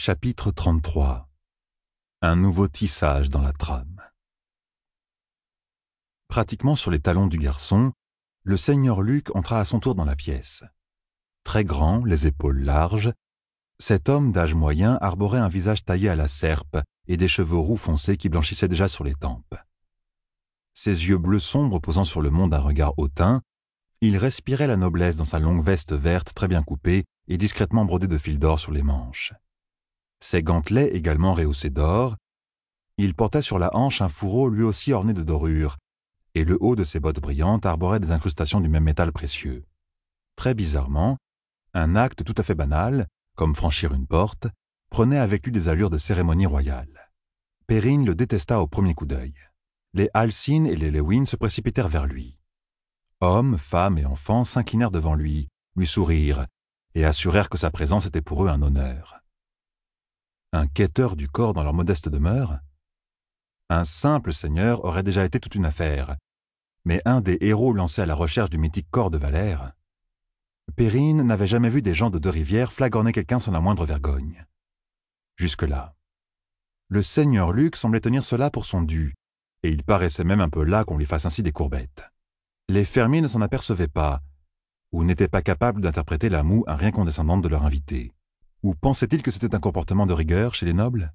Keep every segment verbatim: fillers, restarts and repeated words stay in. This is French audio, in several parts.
Chapitre trente-trois. Un nouveau tissage dans la trame. Pratiquement sur les talons du garçon, le seigneur Luc entra à son tour dans la pièce. Très grand, les épaules larges, cet homme d'âge moyen arborait un visage taillé à la serpe et des cheveux roux foncés qui blanchissaient déjà sur les tempes. Ses yeux bleus sombres posant sur le monde un regard hautain, il respirait la noblesse dans sa longue veste verte très bien coupée et discrètement brodée de fils d'or sur les manches. Ses gantelets également rehaussés d'or, il portait sur la hanche un fourreau lui aussi orné de dorures, et le haut de ses bottes brillantes arborait des incrustations du même métal précieux. Très bizarrement, un acte tout à fait banal, comme franchir une porte, prenait avec lui des allures de cérémonie royale. Perrine le détesta au premier coup d'œil. Les Alcyn et les Lewin se précipitèrent vers lui. Hommes, femmes et enfants s'inclinèrent devant lui, lui sourirent, et assurèrent que sa présence était pour eux un honneur. Un quêteur du corps dans leur modeste demeure? Un simple seigneur aurait déjà été toute une affaire, mais un des héros lancés à la recherche du mythique corps de Valère? Perrine n'avait jamais vu des gens de Deux-Rivières flagorner quelqu'un sans la moindre vergogne. Jusque-là. Le seigneur Luc semblait tenir cela pour son dû, et il paraissait même un peu las qu'on lui fasse ainsi des courbettes. Les fermiers ne s'en apercevaient pas, ou n'étaient pas capables d'interpréter la moue un rien condescendante de leur invité. Ou pensait-il que c'était un comportement de rigueur chez les nobles?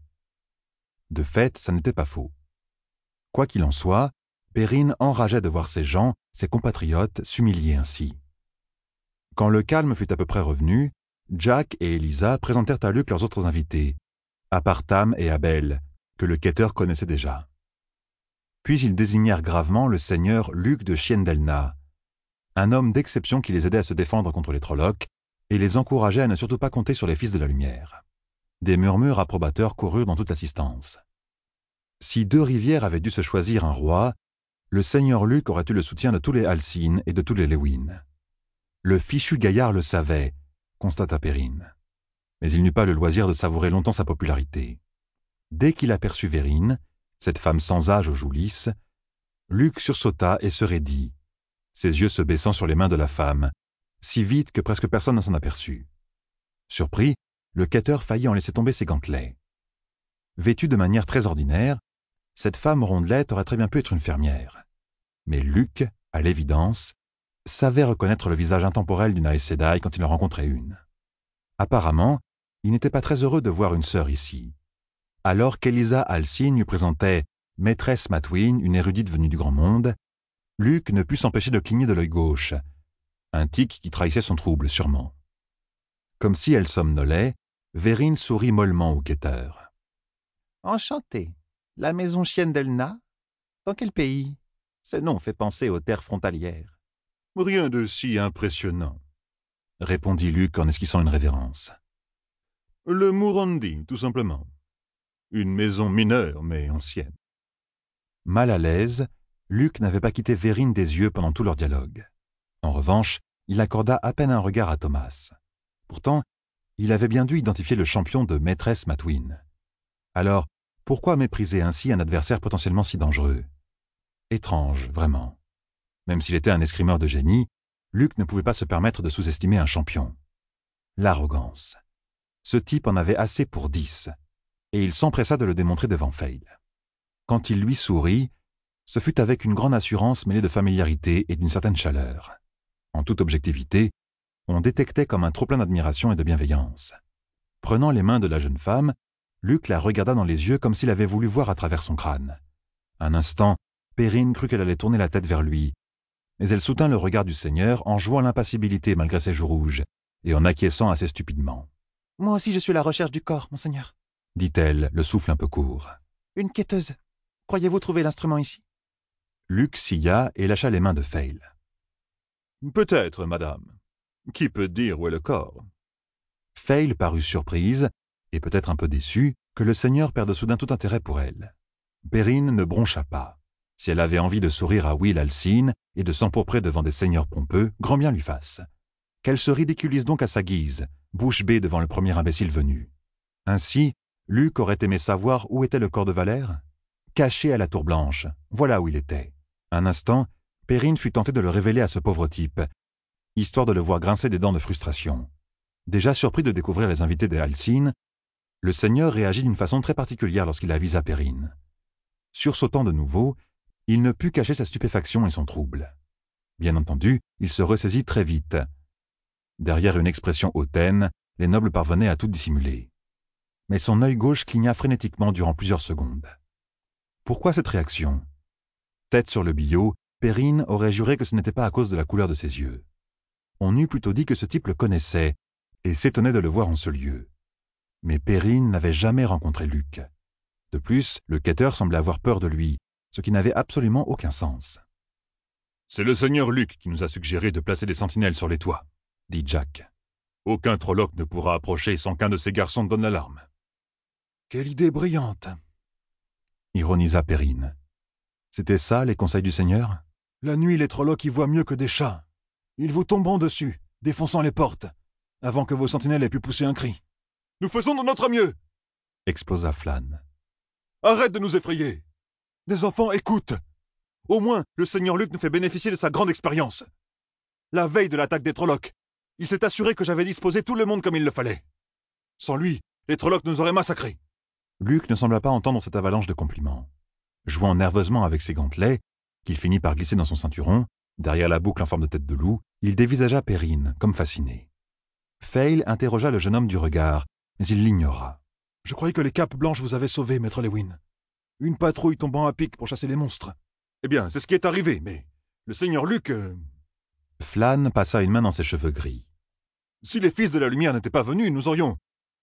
De fait, ça n'était pas faux. Quoi qu'il en soit, Perrine enrageait de voir ses gens, ses compatriotes, s'humilier ainsi. Quand le calme fut à peu près revenu, Jack et Elisa présentèrent à Luc leurs autres invités, Apartam et Abel, que le quêteur connaissait déjà. Puis ils désignèrent gravement le seigneur Luc de Chiendelna, un homme d'exception qui les aidait à se défendre contre les Trollocs, et les encourageait à ne surtout pas compter sur les fils de la lumière. Des murmures approbateurs coururent dans toute l'assistance. Si Deux-Rivières avait dû se choisir un roi, le seigneur Luc aurait eu le soutien de tous les Alcyn et de tous les Lewin. Le fichu gaillard le savait, constata Perrine. Mais il n'eut pas le loisir de savourer longtemps sa popularité. Dès qu'il aperçut Verrine, cette femme sans âge aux joues lisses, Luc sursauta et se raidit, ses yeux se baissant sur les mains de la femme, si vite que presque personne ne s'en aperçut. Surpris, le quêteur faillit en laisser tomber ses gantelets. Vêtue de manière très ordinaire, cette femme rondelette aurait très bien pu être une fermière. Mais Luc, à l'évidence, savait reconnaître le visage intemporel d'une Aes Sedai quand il en rencontrait une. Apparemment, il n'était pas très heureux de voir une sœur ici. Alors qu'Elisa Alcyn lui présentait maîtresse Matwin, une érudite venue du grand monde, Luc ne put s'empêcher de cligner de l'œil gauche, un tic qui trahissait son trouble, sûrement. Comme si elle somnolait, Verrine sourit mollement au quêteur. « Enchanté. La maison Chiendelna? Dans quel pays? Ce nom fait penser aux terres frontalières. »« Rien de si impressionnant, » répondit Luc en esquissant une révérence. « Le Mourandi, tout simplement. Une maison mineure, mais ancienne. » Mal à l'aise, Luc n'avait pas quitté Verrine des yeux pendant tout leur dialogue. En revanche, il accorda à peine un regard à Thomas. Pourtant, il avait bien dû identifier le champion de maîtresse Matwin. Alors, pourquoi mépriser ainsi un adversaire potentiellement si dangereux? Étrange, vraiment. Même s'il était un escrimeur de génie, Luc ne pouvait pas se permettre de sous-estimer un champion. L'arrogance. Ce type en avait assez pour dix, et il s'empressa de le démontrer devant Fail. Quand il lui sourit, ce fut avec une grande assurance mêlée de familiarité et d'une certaine chaleur. En toute objectivité, on détectait comme un trop-plein d'admiration et de bienveillance. Prenant les mains de la jeune femme, Luc la regarda dans les yeux comme s'il avait voulu voir à travers son crâne. Un instant, Perrine crut qu'elle allait tourner la tête vers lui, mais elle soutint le regard du seigneur en jouant l'impassibilité malgré ses joues rouges, et en acquiesçant assez stupidement. « Moi aussi je suis à la recherche du corps, monseigneur, » dit-elle, le souffle un peu court. « Une quêteuse. Croyez-vous trouver l'instrument ici? » Luc silla et lâcha les mains de Fail. « Peut-être, madame. Qui peut dire où est le corps? » Fail parut surprise, et peut-être un peu déçue, que le seigneur perde soudain tout intérêt pour elle. Perrine ne broncha pas. Si elle avait envie de sourire à Will Alcyn et de s'empourprer devant des seigneurs pompeux, grand bien lui fasse. Qu'elle se ridiculise donc à sa guise, bouche bée devant le premier imbécile venu. Ainsi, Luc aurait aimé savoir où était le corps de Valère? Caché à la tour blanche, voilà où il était. Un instant, Perrine fut tentée de le révéler à ce pauvre type, histoire de le voir grincer des dents de frustration. Déjà surpris de découvrir les invités des Alcyn, Le seigneur réagit d'une façon très particulière lorsqu'il avisa Perrine. Sursautant de nouveau, il ne put cacher sa stupéfaction et son trouble. Bien entendu, il se ressaisit très vite. Derrière une expression hautaine, les nobles parvenaient à tout dissimuler. Mais son œil gauche cligna frénétiquement durant plusieurs secondes. Pourquoi cette réaction? Tête sur le billot, Perrine aurait juré que ce n'était pas à cause de la couleur de ses yeux. On eût plutôt dit que ce type le connaissait et s'étonnait de le voir en ce lieu. Mais Perrine n'avait jamais rencontré Luc. De plus, le quêteur semblait avoir peur de lui, ce qui n'avait absolument aucun sens. « C'est le seigneur Luc qui nous a suggéré de placer des sentinelles sur les toits, » dit Jack. « Aucun Trolloc ne pourra approcher sans qu'un de ces garçons donne l'alarme. »« Quelle idée brillante !» ironisa Perrine. C'était ça, les conseils du seigneur? La nuit, les Trollocs y voient mieux que des chats. Ils vous tomberont dessus, défonçant les portes, avant que vos sentinelles aient pu pousser un cri. « Nous faisons de notre mieux !» explosa Flan. « Arrête de nous effrayer! Les enfants, écoutent! Au moins, le seigneur Luc nous fait bénéficier de sa grande expérience. La veille de l'attaque des Trollocs, il s'est assuré que j'avais disposé tout le monde comme il le fallait. Sans lui, les Trollocs nous auraient massacrés. » Luc ne sembla pas entendre cette avalanche de compliments. Jouant nerveusement avec ses gantelets, qu'il finit par glisser dans son ceinturon, derrière la boucle en forme de tête de loup, il dévisagea Perrine, comme fasciné. Fail interrogea le jeune homme du regard, mais il l'ignora. « Je croyais que les capes blanches vous avaient sauvé, maître Lewin. Une patrouille tombant à pic pour chasser les monstres. Eh bien, c'est ce qui est arrivé, mais le seigneur Luc... Euh... » Flan passa une main dans ses cheveux gris. « Si les fils de la lumière n'étaient pas venus, nous aurions...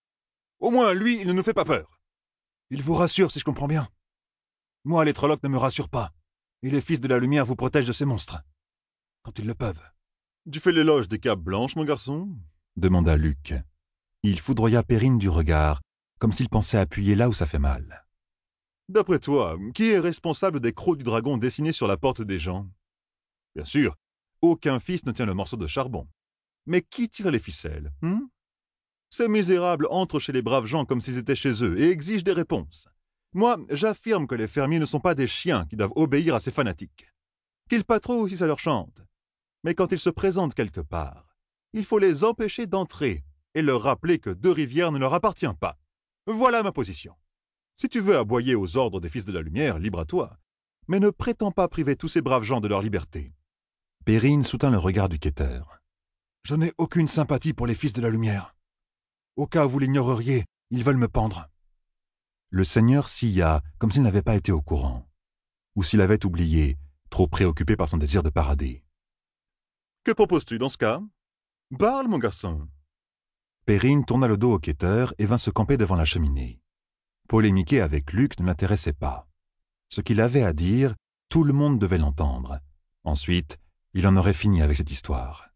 Au moins, lui, il ne nous fait pas peur. Il vous rassure, si je comprends bien. Moi, les Trollocs ne me rassurent pas, et les fils de la lumière vous protègent de ces monstres. Quand ils le peuvent. »« Tu fais l'éloge des capes blanches, mon garçon ?» demanda Luc. Il foudroya Perrine du regard, comme s'il pensait appuyer là où ça fait mal. « D'après toi, qui est responsable des crocs du dragon dessinés sur la porte des gens? Bien sûr, aucun fils ne tient le morceau de charbon. Mais qui tire les ficelles, hein? Ces misérables entrent chez les braves gens comme s'ils étaient chez eux et exigent des réponses. Moi, j'affirme que les fermiers ne sont pas des chiens qui doivent obéir à ces fanatiques. Qu'ils patrouillent si ça leur chante. Mais quand ils se présentent quelque part, il faut les empêcher d'entrer et leur rappeler que Deux-Rivières ne leur appartient pas. Voilà ma position. Si tu veux aboyer aux ordres des fils de la lumière, libre à toi. Mais ne prétends pas priver tous ces braves gens de leur liberté. » Perrine soutint le regard du quêteur. « Je n'ai aucune sympathie pour les fils de la lumière. Au cas où vous l'ignoreriez, ils veulent me pendre. » Le seigneur sia, comme s'il n'avait pas été au courant. Ou s'il avait oublié, trop préoccupé par son désir de parader. « Que proposes-tu dans ce cas? Parle, mon garçon. » Perrine tourna le dos au quêteur et vint se camper devant la cheminée. Polémiquer avec Luc ne l'intéressait pas. Ce qu'il avait à dire, tout le monde devait l'entendre. Ensuite, il en aurait fini avec cette histoire.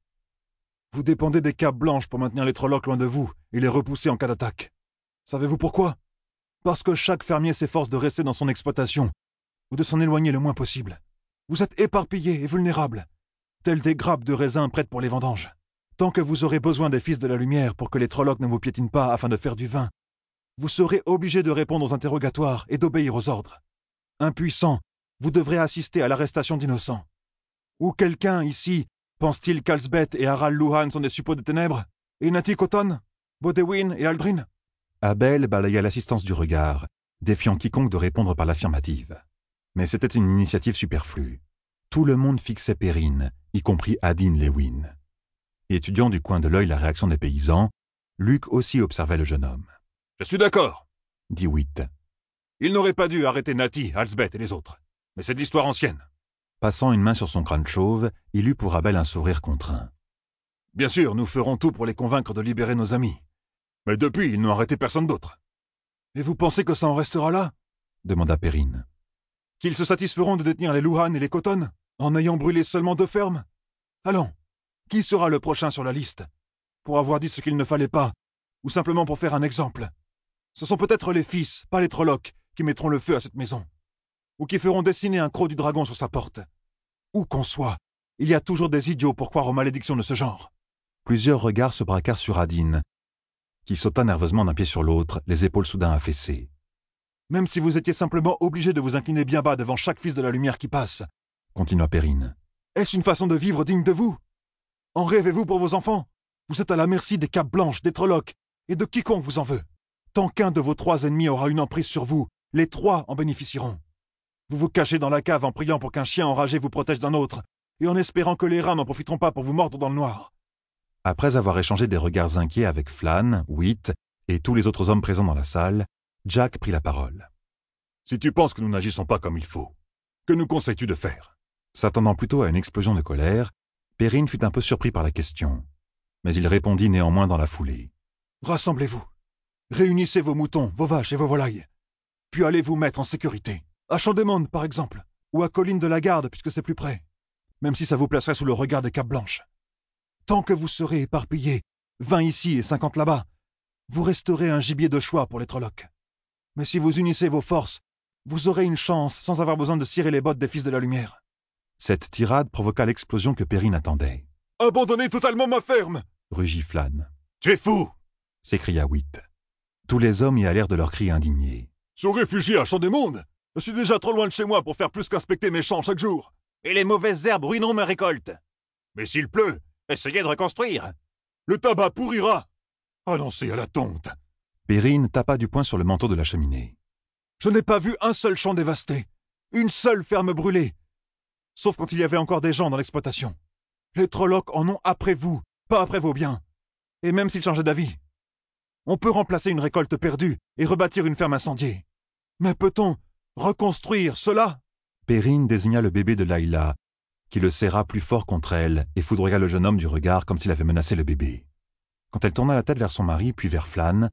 « Vous dépendez des capes blanches pour maintenir les Trollocs loin de vous et les repousser en cas d'attaque. Savez-vous pourquoi? Parce que chaque fermier s'efforce de rester dans son exploitation ou de s'en éloigner le moins possible. Vous êtes éparpillés et vulnérables, tels des grappes de raisins prêtes pour les vendanges. Tant que vous aurez besoin des fils de la lumière pour que les Trollocs ne vous piétinent pas afin de faire du vin, vous serez obligé de répondre aux interrogatoires et d'obéir aux ordres. Impuissant, vous devrez assister à l'arrestation d'innocents. Ou quelqu'un, ici, pense-t-il qu'Alsbeth et Harald Luhan sont des suppôts de ténèbres? Et Natty Cotton, Bodewin et Aldrin? Abel balaya l'assistance du regard, défiant quiconque de répondre par l'affirmative. Mais c'était une initiative superflue. Tout le monde fixait Perrine, y compris Adin Lewin. Étudiant du coin de l'œil la réaction des paysans, Luc aussi observait le jeune homme. « Je suis d'accord, » dit Witt. « Il n'aurait pas dû arrêter Natty, Alsbeth et les autres. Mais c'est de l'histoire ancienne. » Passant une main sur son crâne chauve, il eut pour Abel un sourire contraint. « Bien sûr, nous ferons tout pour les convaincre de libérer nos amis. Mais depuis, ils n'ont arrêté personne d'autre. »« Et vous pensez que ça en restera là ?» demanda Perrine. « Qu'ils se satisferont de détenir les Luhan et les Cotton, en ayant brûlé seulement deux fermes? Allons, qui sera le prochain sur la liste? Pour avoir dit ce qu'il ne fallait pas, ou simplement pour faire un exemple? Ce sont peut-être les fils, pas les Trollocs, qui mettront le feu à cette maison. Ou qui feront dessiner un croc du dragon sur sa porte. Où qu'on soit, il y a toujours des idiots pour croire aux malédictions de ce genre. » Plusieurs regards se braquèrent sur Adin, qui sauta nerveusement d'un pied sur l'autre, les épaules soudain affaissées. « Même si vous étiez simplement obligé de vous incliner bien bas devant chaque fils de la lumière qui passe, » continua Perrine, « est-ce une façon de vivre digne de vous? En rêvez-vous pour vos enfants? Vous êtes à la merci des capes blanches, des Trollocs, et de quiconque vous en veut. Tant qu'un de vos trois ennemis aura une emprise sur vous, les trois en bénéficieront. Vous vous cachez dans la cave en priant pour qu'un chien enragé vous protège d'un autre, et en espérant que les rats n'en profiteront pas pour vous mordre dans le noir. » Après avoir échangé des regards inquiets avec Flann, Whit et tous les autres hommes présents dans la salle, Jack prit la parole. « Si tu penses que nous n'agissons pas comme il faut, que nous conseilles-tu de faire ?» S'attendant plutôt à une explosion de colère, Perrine fut un peu surpris par la question, mais il répondit néanmoins dans la foulée. « Rassemblez-vous. Réunissez vos moutons, vos vaches et vos volailles. Puis allez vous mettre en sécurité. À Champ-des-Mondes, par exemple, ou à Colline de la Garde, puisque c'est plus près. Même si ça vous placerait sous le regard des Capes Blanches. Tant que vous serez éparpillés, vingt ici et cinquante là-bas, vous resterez un gibier de choix pour les Trollocs. Mais si vous unissez vos forces, vous aurez une chance sans avoir besoin de cirer les bottes des Fils de la Lumière. » Cette tirade provoqua l'explosion que Perrine attendait. « Abandonnez totalement ma ferme !» rugit Flann. « Tu es fou !» s'écria Whit. Tous les hommes y allèrent de leurs cris indignés. « Se réfugier à Champ-des-Mondes ? Je suis déjà trop loin de chez moi pour faire plus qu'inspecter mes champs chaque jour. »« Et les mauvaises herbes ruineront mes récoltes. »« Mais s'il pleut, essayez de reconstruire. »« Le tabac pourrira. »« Annoncez à la tonte. » Perrine tapa du poing sur le manteau de la cheminée. « Je n'ai pas vu un seul champ dévasté, une seule ferme brûlée. Sauf quand il y avait encore des gens dans l'exploitation. Les Trollocs en ont après vous, pas après vos biens. Et même s'ils changeaient d'avis. On peut remplacer une récolte perdue et rebâtir une ferme incendiée. Mais peut-on reconstruire cela ?» Perrine désigna le bébé de Layla, qui le serra plus fort contre elle et foudroya le jeune homme du regard comme s'il avait menacé le bébé. Quand elle tourna la tête vers son mari puis vers Flann,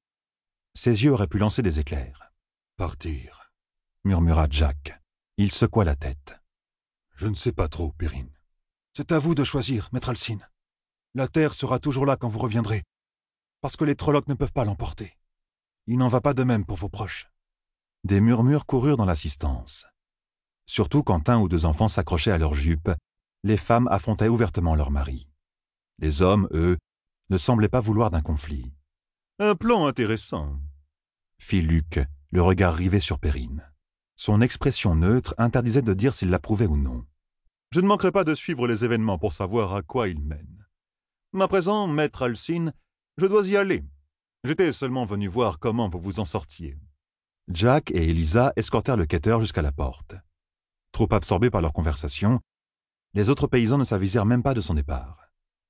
ses yeux auraient pu lancer des éclairs. « Partir, » murmura Jack. Il secoua la tête. « Je ne sais pas trop, Perrine. C'est à vous de choisir, maître Alcine. La terre sera toujours là quand vous reviendrez, parce que les Trollocs ne peuvent pas l'emporter. Il n'en va pas de même pour vos proches. » Des murmures coururent dans l'assistance. Surtout quand un ou deux enfants s'accrochaient à leurs jupes, les femmes affrontaient ouvertement leurs maris. Les hommes, eux, ne semblaient pas vouloir d'un conflit. « Un plan intéressant, » fit Luc, le regard rivé sur Perrine. Son expression neutre interdisait de dire s'il l'approuvait ou non. « Je ne manquerai pas de suivre les événements pour savoir à quoi ils mènent. À présent, maître Alcine, je dois y aller. J'étais seulement venu voir comment vous vous en sortiez. » Jack et Elisa escortèrent le quêteur jusqu'à la porte. Trop absorbés par leur conversation, les autres paysans ne s'avisèrent même pas de son départ.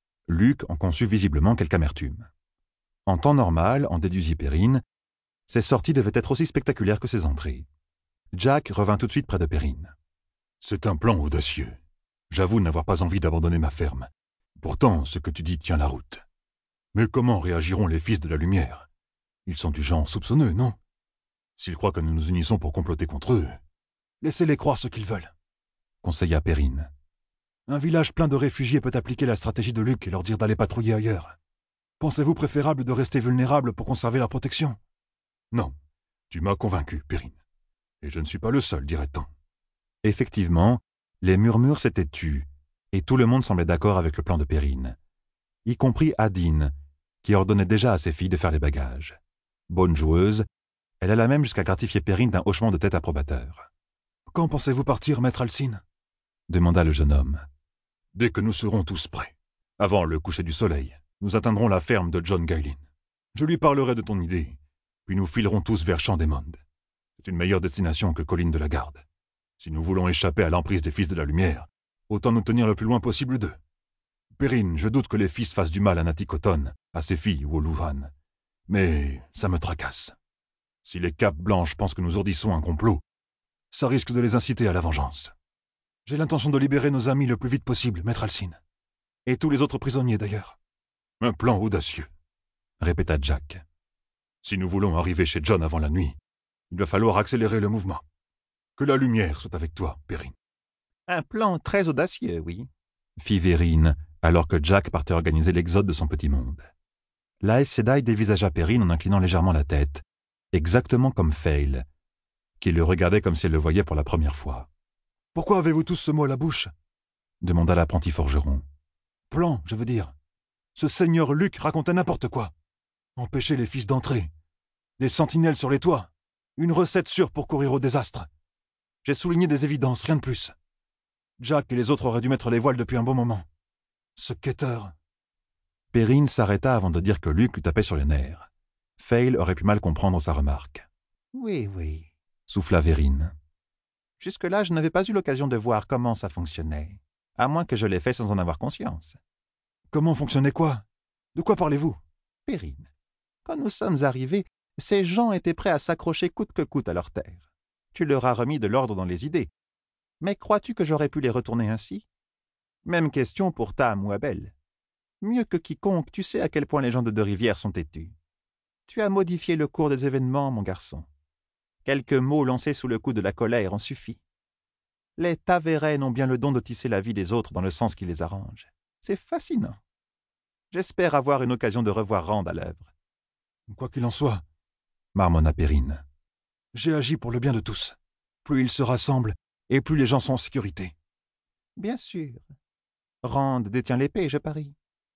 Luc en conçut visiblement quelque amertume. En temps normal, en déduisit Perrine, ses sorties devaient être aussi spectaculaires que ses entrées. Jack revint tout de suite près de Perrine. « C'est un plan audacieux. J'avoue n'avoir pas envie d'abandonner ma ferme. Pourtant, ce que tu dis tient la route. Mais comment réagiront les Fils de la Lumière? Ils sont du genre soupçonneux, non? S'ils croient que nous nous unissons pour comploter contre eux, laissez-les croire ce qu'ils veulent, » conseilla Perrine. « Un village plein de réfugiés peut appliquer la stratégie de Luc et leur dire d'aller patrouiller ailleurs. Pensez-vous préférable de rester vulnérable pour conserver leur protection? » Non, tu m'as convaincu, Perrine. Et je ne suis pas le seul, dirait-on. Effectivement, les murmures s'étaient tus, et tout le monde semblait d'accord avec le plan de Perrine, y compris Adine, qui ordonnait déjà à ses filles de faire les bagages. Bonne joueuse, elle alla même jusqu'à gratifier Perrine d'un hochement de tête approbateur. « Quand pensez-vous partir, maître Alcine ?» demanda le jeune homme. « Dès que nous serons tous prêts. Avant le coucher du soleil, nous atteindrons la ferme de John Gailin. Je lui parlerai de ton idée, puis nous filerons tous vers Champ-des-Mondes. C'est une meilleure destination que Colline de la Garde. Si nous voulons échapper à l'emprise des Fils de la Lumière, autant nous tenir le plus loin possible d'eux. Perrine, je doute que les fils fassent du mal à Natikoton, à ses filles ou au Luhan. Mais ça me tracasse. Si les Capes Blanches pensent que nous ourdissons un complot, ça risque de les inciter à la vengeance. J'ai l'intention de libérer nos amis le plus vite possible, maître Alcine. Et tous les autres prisonniers, d'ailleurs. Un plan audacieux, répéta Jack. Si nous voulons arriver chez John avant la nuit, il va falloir accélérer le mouvement. Que la lumière soit avec toi, Perrine. »« Un plan très audacieux, oui, » fit Verrine, alors que Jack partait organiser l'exode de son petit monde. L'Aes Sedai dévisagea Perrine en inclinant légèrement la tête, exactement comme Fail, qui le regardait comme si elle le voyait pour la première fois. « Pourquoi avez-vous tous ce mot à la bouche ?» demanda l'apprenti forgeron. « Plan, je veux dire. Ce seigneur Luc racontait n'importe quoi. Empêcher les fils d'entrer. Des sentinelles sur les toits. Une recette sûre pour courir au désastre. J'ai souligné des évidences, rien de plus. Jack et les autres auraient dû mettre les voiles depuis un bon moment. Ce quêteur... » Perrine s'arrêta avant de dire que Luc lui tapait sur les nerfs. Fail aurait pu mal comprendre sa remarque. Oui, oui. Souffla Vérine. Jusque-là, je n'avais pas eu l'occasion de voir comment ça fonctionnait, à moins que je l'ai fait sans en avoir conscience. Comment fonctionnait quoi? De quoi parlez-vous? Perrine, quand nous sommes arrivés, ces gens étaient prêts à s'accrocher coûte que coûte à leur terre. Tu leur as remis de l'ordre dans les idées. Mais crois-tu que j'aurais pu les retourner ainsi? Même question pour Tam ou Abel. Mieux que quiconque, tu sais à quel point les gens de Deux-Rivières sont têtus. Tu as modifié le cours des événements, mon garçon. Quelques mots lancés sous le coup de la colère en suffit. Les Tavérennes ont bien le don de tisser la vie des autres dans le sens qui les arrange. C'est fascinant. J'espère avoir une occasion de revoir Rand à l'œuvre. Quoi qu'il en soit, marmonna Perrine, j'ai agi pour le bien de tous. Plus ils se rassemblent, et plus les gens sont en sécurité. Bien sûr. Rand détient l'épée, je parie.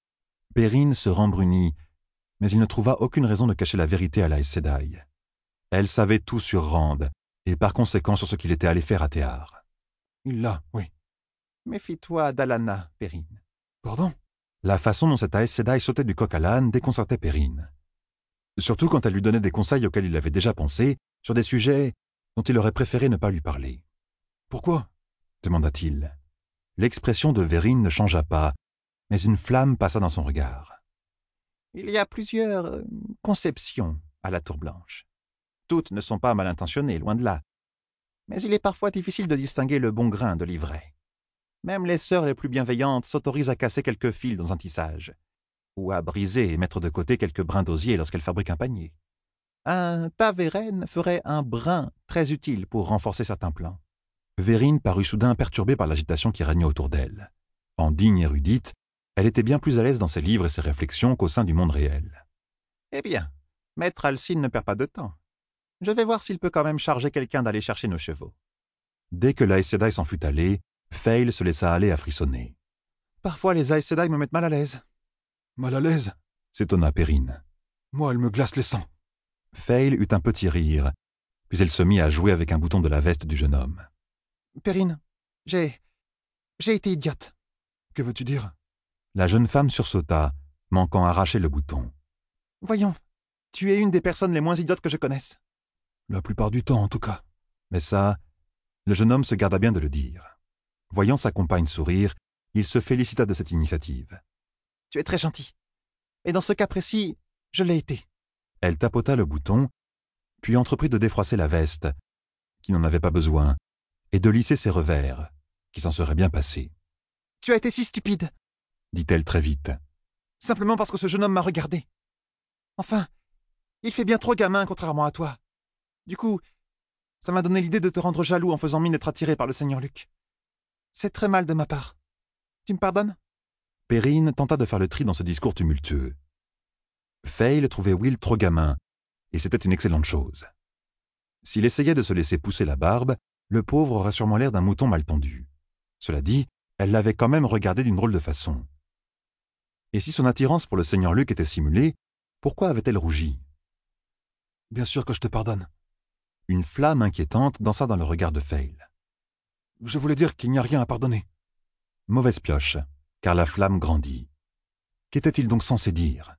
Perrine se rembrunit, mais il ne trouva aucune raison de cacher la vérité à la Aes Sedai. Elle savait tout sur Rand, et par conséquent sur ce qu'il était allé faire à Théar. Il l'a, oui. Méfie-toi d'Alana, Perrine. Pardon? La façon dont cette Aes Sedai sautait du coq à l'âne déconcertait Perrine. Surtout quand elle lui donnait des conseils auxquels il avait déjà pensé, sur des sujets dont il aurait préféré ne pas lui parler. Pourquoi? Demanda-t-il. L'expression de Vérine ne changea pas, mais une flamme passa dans son regard. Il y a plusieurs euh, conceptions à la Tour Blanche. Toutes ne sont pas mal intentionnées, loin de là. Mais il est parfois difficile de distinguer le bon grain de l'ivraie. Même les sœurs les plus bienveillantes s'autorisent à casser quelques fils dans un tissage, ou à briser et mettre de côté quelques brins d'osier lorsqu'elles fabriquent un panier. Un Tavérène ferait un brin très utile pour renforcer certains plans. Vérine parut soudain perturbée par l'agitation qui régnait autour d'elle. En digne érudite, elle était bien plus à l'aise dans ses livres et ses réflexions qu'au sein du monde réel. Eh bien, Maître Alcine ne perd pas de temps. Je vais voir s'il peut quand même charger quelqu'un d'aller chercher nos chevaux. Dès que la Aes Sedai s'en fut allée, Fail se laissa aller à frissonner. Parfois les Aes Sedai me mettent mal à l'aise. Mal à l'aise? S'étonna Perrine. Moi, elle me glace les sangs. Fail eut un petit rire, puis elle se mit à jouer avec un bouton de la veste du jeune homme. Perrine, j'ai... j'ai été idiote. Que veux-tu dire? La jeune femme sursauta, manquant arracher le bouton. Voyons, tu es une des personnes les moins idiotes que je connaisse. La plupart du temps, en tout cas. Mais ça, le jeune homme se garda bien de le dire. Voyant sa compagne sourire, il se félicita de cette initiative. Tu es très gentil. Et dans ce cas précis, je l'ai été. Elle tapota le bouton, puis entreprit de défroisser la veste, qui n'en avait pas besoin, et de lisser ses revers, qui s'en seraient bien passés. Tu as été si stupide, dit-elle très vite. Simplement parce que ce jeune homme m'a regardé. Enfin, il fait bien trop gamin contrairement à toi. Du coup, ça m'a donné l'idée de te rendre jaloux en faisant mine d'être attiré par le seigneur Luc. C'est très mal de ma part. Tu me pardonnes? Perrine tenta de faire le tri dans ce discours tumultueux. Fail trouvait Will trop gamin, et c'était une excellente chose. S'il essayait de se laisser pousser la barbe, le pauvre aurait sûrement l'air d'un mouton mal tondu. Cela dit, elle l'avait quand même regardé d'une drôle de façon. Et si son attirance pour le seigneur Luc était simulée, pourquoi avait-elle rougi? Bien sûr que je te pardonne. Une flamme inquiétante dansa dans le regard de Fail. Je voulais dire qu'il n'y a rien à pardonner. Mauvaise pioche, car la flamme grandit. Qu'était-il donc censé dire?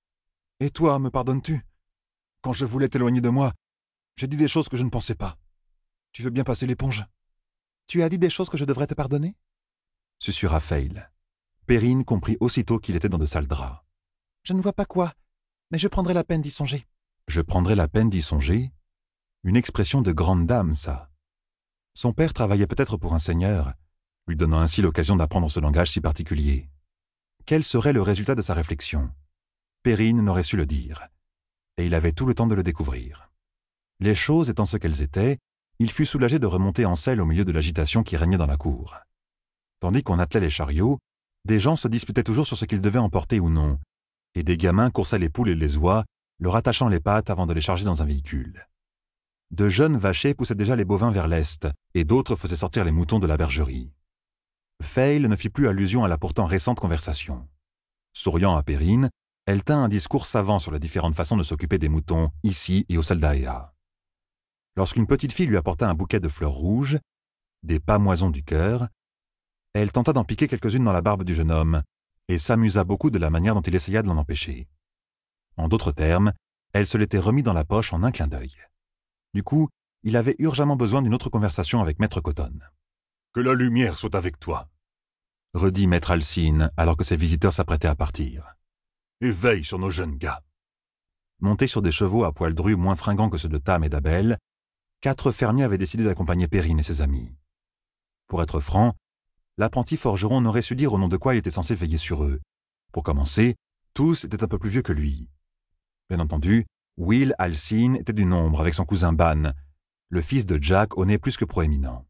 Et toi, me pardonnes-tu? Quand je voulais t'éloigner de moi, j'ai dit des choses que je ne pensais pas. Tu veux bien passer l'éponge? Tu as dit des choses que je devrais te pardonner? Susurra Fail. Perrine comprit aussitôt qu'il était dans de sales draps. Je ne vois pas quoi, mais je prendrai la peine d'y songer. Je prendrai la peine d'y songer? Une expression de grande dame, ça. Son père travaillait peut-être pour un seigneur, lui donnant ainsi l'occasion d'apprendre ce langage si particulier. Quel serait le résultat de sa réflexion? Perrine n'aurait su le dire, et il avait tout le temps de le découvrir. Les choses étant ce qu'elles étaient, il fut soulagé de remonter en selle au milieu de l'agitation qui régnait dans la cour. Tandis qu'on attelait les chariots, des gens se disputaient toujours sur ce qu'ils devaient emporter ou non, et des gamins coursaient les poules et les oies, leur attachant les pattes avant de les charger dans un véhicule. De jeunes vachers poussaient déjà les bovins vers l'est, et d'autres faisaient sortir les moutons de la bergerie. Fail ne fit plus allusion à la pourtant récente conversation. Souriant à Perrine, elle tint un discours savant sur les différentes façons de s'occuper des moutons, ici et au Saldaea. Lorsqu'une petite fille lui apporta un bouquet de fleurs rouges, des pamoisons du cœur, elle tenta d'en piquer quelques-unes dans la barbe du jeune homme, et s'amusa beaucoup de la manière dont il essaya de l'en empêcher. En d'autres termes, Elle se l'était remis dans la poche en un clin d'œil. Du coup, il avait urgemment besoin d'une autre conversation avec Maître Cotton. « Que la lumière soit avec toi !» redit Maître Alcine alors que ses visiteurs s'apprêtaient à partir. « Et veille sur nos jeunes gars !» Montés sur des chevaux à poils drus moins fringants que ceux de Tam et d'Abel, quatre fermiers avaient décidé d'accompagner Perrine et ses amis. Pour être franc, l'apprenti forgeron n'aurait su dire au nom de quoi il était censé veiller sur eux. Pour commencer, tous étaient un peu plus vieux que lui. Bien entendu, Will Alcine était du nombre avec son cousin Ban, le fils de Jack au nez plus que proéminent.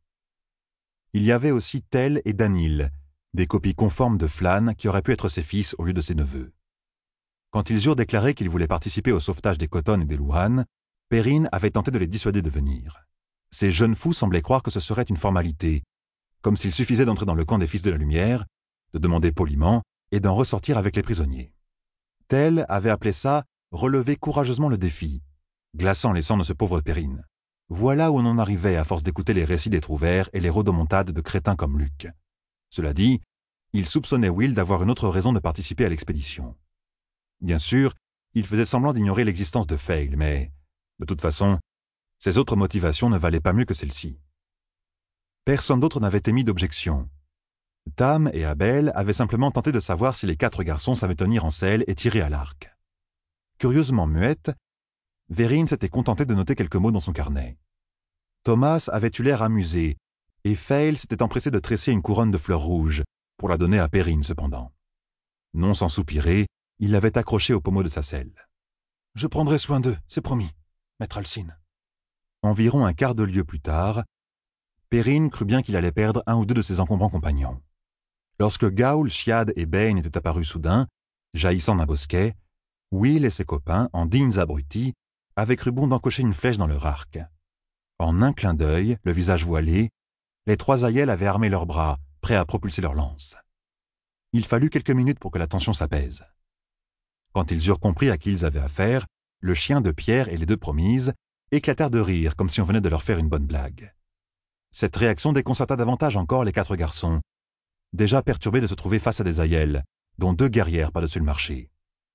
Il y avait aussi Tell et Danil, des copies conformes de Flann qui auraient pu être ses fils au lieu de ses neveux. Quand ils eurent déclaré qu'ils voulaient participer au sauvetage des Cotton et des Luhan, Perrine avait tenté de les dissuader de venir. Ces jeunes fous semblaient croire que ce serait une formalité, comme s'il suffisait d'entrer dans le camp des Fils de la Lumière, de demander poliment et d'en ressortir avec les prisonniers. Tell avait appelé ça « relever courageusement le défi », glaçant les sangs de ce pauvre Perrine. Voilà où on en arrivait à force d'écouter les récits des Trouvères et les rodomontades de crétins comme Luc. Cela dit, il soupçonnait Will d'avoir une autre raison de participer à l'expédition. Bien sûr, il faisait semblant d'ignorer l'existence de Fail, mais, de toute façon, ses autres motivations ne valaient pas mieux que celle-ci. Personne d'autre n'avait émis d'objection. Tam et Abel avaient simplement tenté de savoir si les quatre garçons savaient tenir en selle et tirer à l'arc. Curieusement muette, Verrine s'était contentée de noter quelques mots dans son carnet. Thomas avait eu l'air amusé, et Fail s'était empressé de tresser une couronne de fleurs rouges, pour la donner à Perrine cependant. Non sans soupirer, il l'avait accrochée au pommeau de sa selle. « Je prendrai soin d'eux, c'est promis, maître Alcine. » Environ un quart de lieue plus tard, Perrine crut bien qu'il allait perdre un ou deux de ses encombrants compagnons. Lorsque Gaul, Chiad et Bane étaient apparus soudain, jaillissant d'un bosquet, Will et ses copains, en dignes abrutis, avaient cru bon d'encocher une flèche dans leur arc. En un clin d'œil, le visage voilé, les trois aïeuls avaient armé leurs bras, prêts à propulser leurs lances. Il fallut quelques minutes pour que la tension s'apaise. Quand ils eurent compris à qui ils avaient affaire, le chien de Pierre et les deux promises éclatèrent de rire comme si on venait de leur faire une bonne blague. Cette réaction déconcerta davantage encore les quatre garçons, déjà perturbés de se trouver face à des aïeuls, dont deux guerrières par-dessus le marché.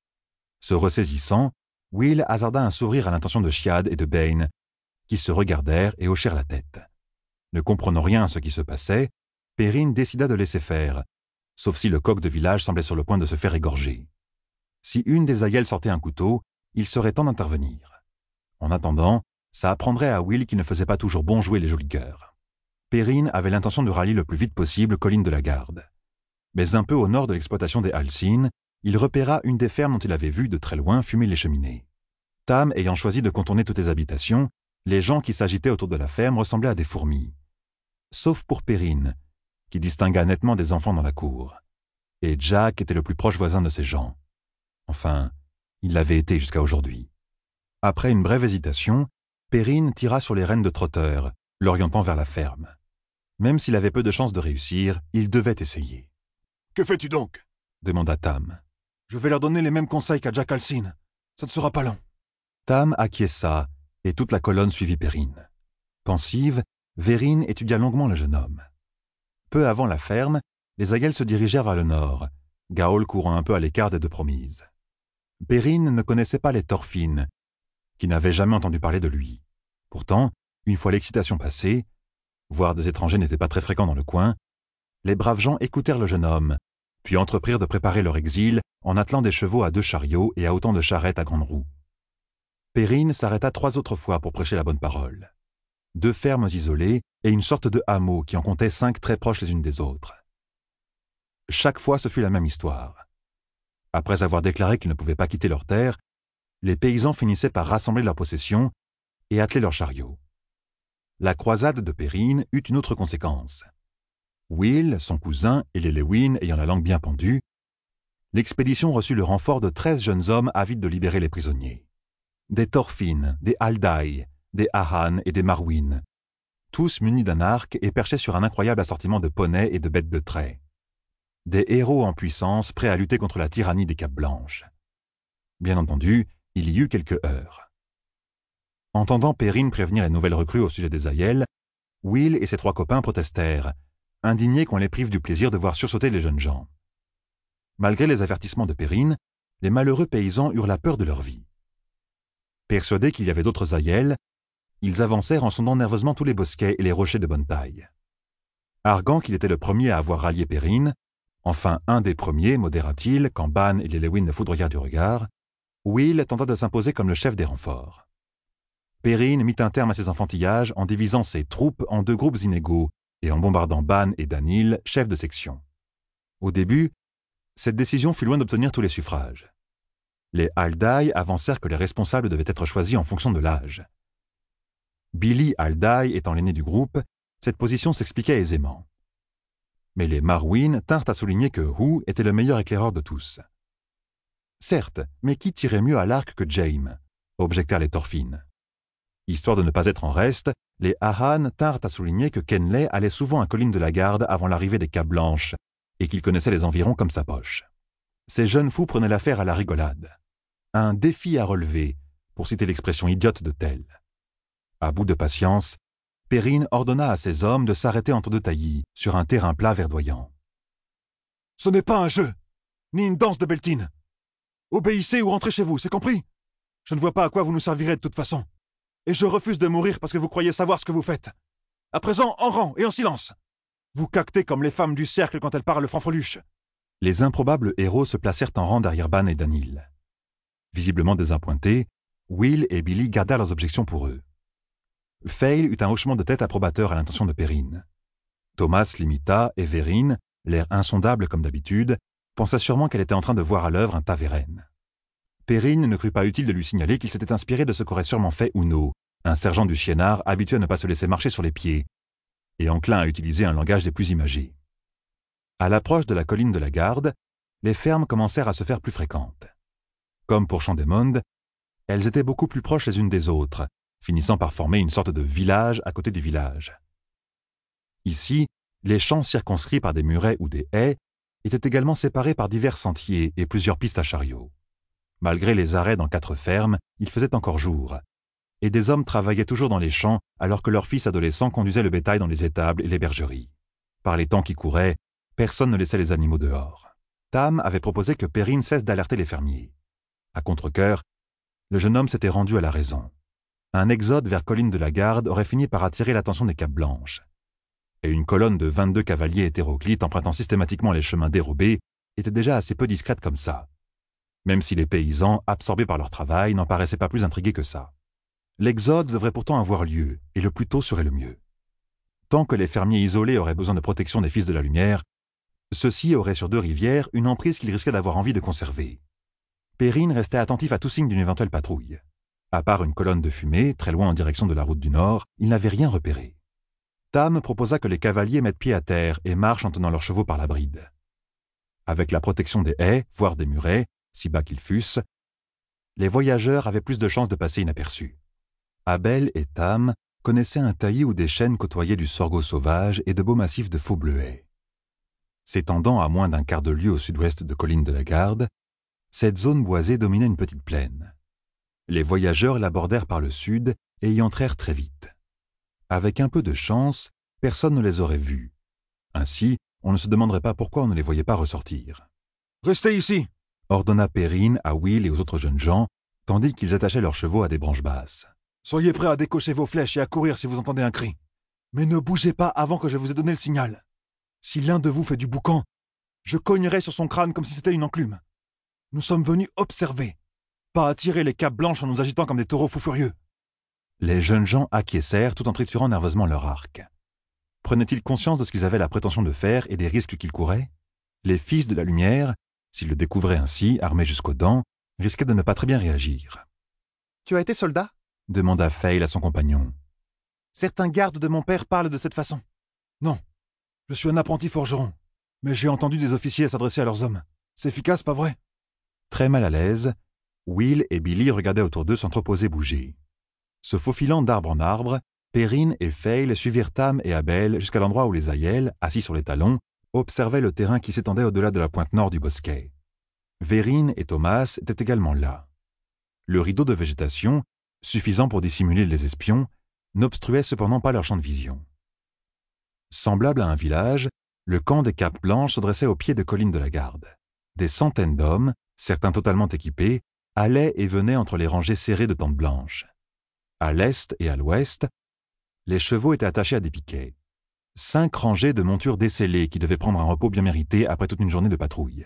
Se ressaisissant, Will hasarda un sourire à l'intention de Chiad et de Bane, qui se regardèrent et hochèrent la tête. Ne comprenant rien à ce qui se passait, Perrine décida de laisser faire, sauf si le coq de village semblait sur le point de se faire égorger. Si une des aïeules sortait un couteau, il serait temps d'intervenir. En attendant, ça apprendrait à Will qu'il ne faisait pas toujours bon jouer les jolis cœurs. Perrine avait l'intention de rallier le plus vite possible Colline de la Garde. Mais un peu au nord de l'exploitation des Alcines, il repéra une des fermes dont il avait vu de très loin fumer les cheminées. Tam ayant choisi de contourner toutes les habitations, les gens qui s'agitaient autour de la ferme ressemblaient à des fourmis. Sauf pour Perrine, qui distingua nettement des enfants dans la cour. Et Jack était le plus proche voisin de ces gens. Enfin, il l'avait été jusqu'à aujourd'hui. Après une brève hésitation, Perrine tira sur les rênes de Trotter, l'orientant vers la ferme. Même s'il avait peu de chances de réussir, il devait essayer. « Que fais-tu donc » demanda Tam. « Je vais leur donner les mêmes conseils qu'à Jack Alcine. Ça ne sera pas long. » Tam acquiesça, et toute la colonne suivit Perrine. Pensive, Verrine étudia longuement le jeune homme. Peu avant la ferme, les aïeuls se dirigèrent vers le nord, Gaol courant un peu à l'écart des deux promises. Perrine ne connaissait pas les Thorfinn, qui n'avaient jamais entendu parler de lui. Pourtant, une fois l'excitation passée, voir des étrangers n'était pas très fréquent dans le coin, les braves gens écoutèrent le jeune homme, puis entreprirent de préparer leur exil en attelant des chevaux à deux chariots et à autant de charrettes à grandes roues. Perrine s'arrêta trois autres fois pour prêcher la bonne parole. Deux fermes isolées et une sorte de hameau qui en comptait cinq très proches les unes des autres. Chaque fois, ce fut la même histoire. Après avoir déclaré qu'ils ne pouvaient pas quitter leur terre, les paysans finissaient par rassembler leurs possessions et atteler leurs chariots. La croisade de Perrine eut une autre conséquence. Will, son cousin, et les Lewin ayant la langue bien pendue, l'expédition reçut le renfort de treize jeunes hommes avides de libérer les prisonniers. Des Thorfinn, des Aldai, des Ahan et des Marwin, tous munis d'un arc et perchés sur un incroyable assortiment de poneys et de bêtes de trait. Des héros en puissance prêts à lutter contre la tyrannie des Capes Blanches. Bien entendu, il y eut quelques heurts. Entendant Perrine prévenir les nouvelles recrues au sujet des aïeuls, Will et ses trois copains protestèrent, indignés qu'on les prive du plaisir de voir sursauter les jeunes gens. Malgré les avertissements de Perrine, les malheureux paysans eurent la peur de leur vie. Persuadés qu'il y avait d'autres aïels, ils avancèrent en sondant nerveusement tous les bosquets et les rochers de bonne taille. Arguant qu'il était le premier à avoir rallié Perrine, enfin un des premiers, modéra-t-il, quand Ban et les Lewin le foudroyèrent du regard, Will tenta de s'imposer comme le chef des renforts. Perrine mit un terme à ses enfantillages en divisant ses troupes en deux groupes inégaux et en bombardant Ban et Danil, chefs de section. Au début, cette décision fut loin d'obtenir tous les suffrages. Les Aldai avancèrent que les responsables devaient être choisis en fonction de l'âge. Billy Aldai étant l'aîné du groupe, cette position s'expliquait aisément. Mais les Marwin tinrent à souligner que Hu était le meilleur éclaireur de tous. Certes, mais qui tirait mieux à l'arc que Jaime, objectèrent les Thorfinn. Histoire de ne pas être en reste, les Ahan tinrent à souligner que Kenley allait souvent à Colline de la Garde avant l'arrivée des Capes Blanches et qu'il connaissait les environs comme sa poche. Ces jeunes fous prenaient l'affaire à la rigolade. Un défi à relever, pour citer l'expression idiote de Tell. À bout de patience, Perrine ordonna à ses hommes de s'arrêter entre deux taillis, sur un terrain plat verdoyant. « Ce n'est pas un jeu, ni une danse de Beltine. Obéissez ou rentrez chez vous, c'est compris? Je ne vois pas à quoi vous nous servirez de toute façon. Et je refuse de mourir parce que vous croyez savoir ce que vous faites. À présent, en rang et en silence. Vous cactez comme les femmes du cercle quand elles parlent fanfreluche. » Les improbables héros se placèrent en rang derrière Ban et Danil. Visiblement désappointés, Will et Billy gardèrent leurs objections pour eux. Fail eut un hochement de tête approbateur à l'intention de Perrine. Thomas l'imita et Verine, l'air insondable comme d'habitude, pensa sûrement qu'elle était en train de voir à l'œuvre un Taveren. Perrine ne crut pas utile de lui signaler qu'il s'était inspiré de ce qu'aurait sûrement fait Uno, un sergent du Chienard habitué à ne pas se laisser marcher sur les pieds, et enclin à utiliser un langage des plus imagés. À l'approche de la colline de la Garde, les fermes commencèrent à se faire plus fréquentes. Comme pour Chandemonde, elles étaient beaucoup plus proches les unes des autres, finissant par former une sorte de village à côté du village. Ici, les champs circonscrits par des murets ou des haies étaient également séparés par divers sentiers et plusieurs pistes à chariots. Malgré les arrêts dans quatre fermes, il faisait encore jour, et des hommes travaillaient toujours dans les champs alors que leurs fils adolescents conduisaient le bétail dans les étables et les bergeries. Par les temps qui couraient, personne ne laissait les animaux dehors. Tam avait proposé que Perrine cesse d'alerter les fermiers. À contre-cœur, le jeune homme s'était rendu à la raison. Un exode vers Colline de la Garde aurait fini par attirer l'attention des Capes Blanches. Et une colonne de vingt-deux cavaliers hétéroclites empruntant systématiquement les chemins dérobés était déjà assez peu discrète comme ça. Même si les paysans, absorbés par leur travail, n'en paraissaient pas plus intrigués que ça. L'exode devrait pourtant avoir lieu, et le plus tôt serait le mieux. Tant que les fermiers isolés auraient besoin de protection des Fils de la Lumière, ceux-ci auraient sur deux rivières une emprise qu'ils risquaient d'avoir envie de conserver. Perrine restait attentif à tout signe d'une éventuelle patrouille. À part une colonne de fumée, très loin en direction de la route du Nord, il n'avait rien repéré. Tam proposa que les cavaliers mettent pied à terre et marchent en tenant leurs chevaux par la bride. Avec la protection des haies, voire des murets, si bas qu'ils fussent, les voyageurs avaient plus de chances de passer inaperçus. Abel et Tam connaissaient un taillis où des chênes côtoyaient du sorgho sauvage et de beaux massifs de faux bleuets. S'étendant à moins d'un quart de lieue au sud-ouest de Colline de la Garde, cette zone boisée dominait une petite plaine. Les voyageurs l'abordèrent par le sud et y entrèrent très vite. Avec un peu de chance, personne ne les aurait vus. Ainsi, on ne se demanderait pas pourquoi on ne les voyait pas ressortir. « Restez ici !» ordonna Perrine à Will et aux autres jeunes gens, tandis qu'ils attachaient leurs chevaux à des branches basses. « Soyez prêts à décocher vos flèches et à courir si vous entendez un cri. Mais ne bougez pas avant que je vous ai donné le signal. Si l'un de vous fait du boucan, je cognerai sur son crâne comme si c'était une enclume. Nous sommes venus observer, pas attirer les capes blanches en nous agitant comme des taureaux fous furieux. » Les jeunes gens acquiescèrent tout en triturant nerveusement leur arc. Prenaient-ils conscience de ce qu'ils avaient la prétention de faire et des risques qu'ils couraient? Les Fils de la Lumière, s'ils le découvraient ainsi, armés jusqu'aux dents, risquaient de ne pas très bien réagir. « Tu as été soldat ?» demanda Fail à son compagnon. « Certains gardes de mon père parlent de cette façon. »« Non, je suis un apprenti forgeron, mais j'ai entendu des officiers s'adresser à leurs hommes. C'est efficace, pas vrai ?» Très mal à l'aise, Will et Billy regardaient autour d'eux sans trop oser bouger. Se faufilant d'arbre en arbre, Perrine et Fail suivirent Tam et Abel jusqu'à l'endroit où les aïels, assis sur les talons, observaient le terrain qui s'étendait au-delà de la pointe nord du bosquet. Verine et Thomas étaient également là. Le rideau de végétation, suffisant pour dissimuler les espions, n'obstruait cependant pas leur champ de vision. Semblable à un village, le camp des Capes Blanches se dressait au pied de Colline de la Garde. Des centaines d'hommes, certains totalement équipés, allaient et venaient entre les rangées serrées de tentes blanches. À l'est et à l'ouest, les chevaux étaient attachés à des piquets. Cinq rangées de montures décellées qui devaient prendre un repos bien mérité après toute une journée de patrouille.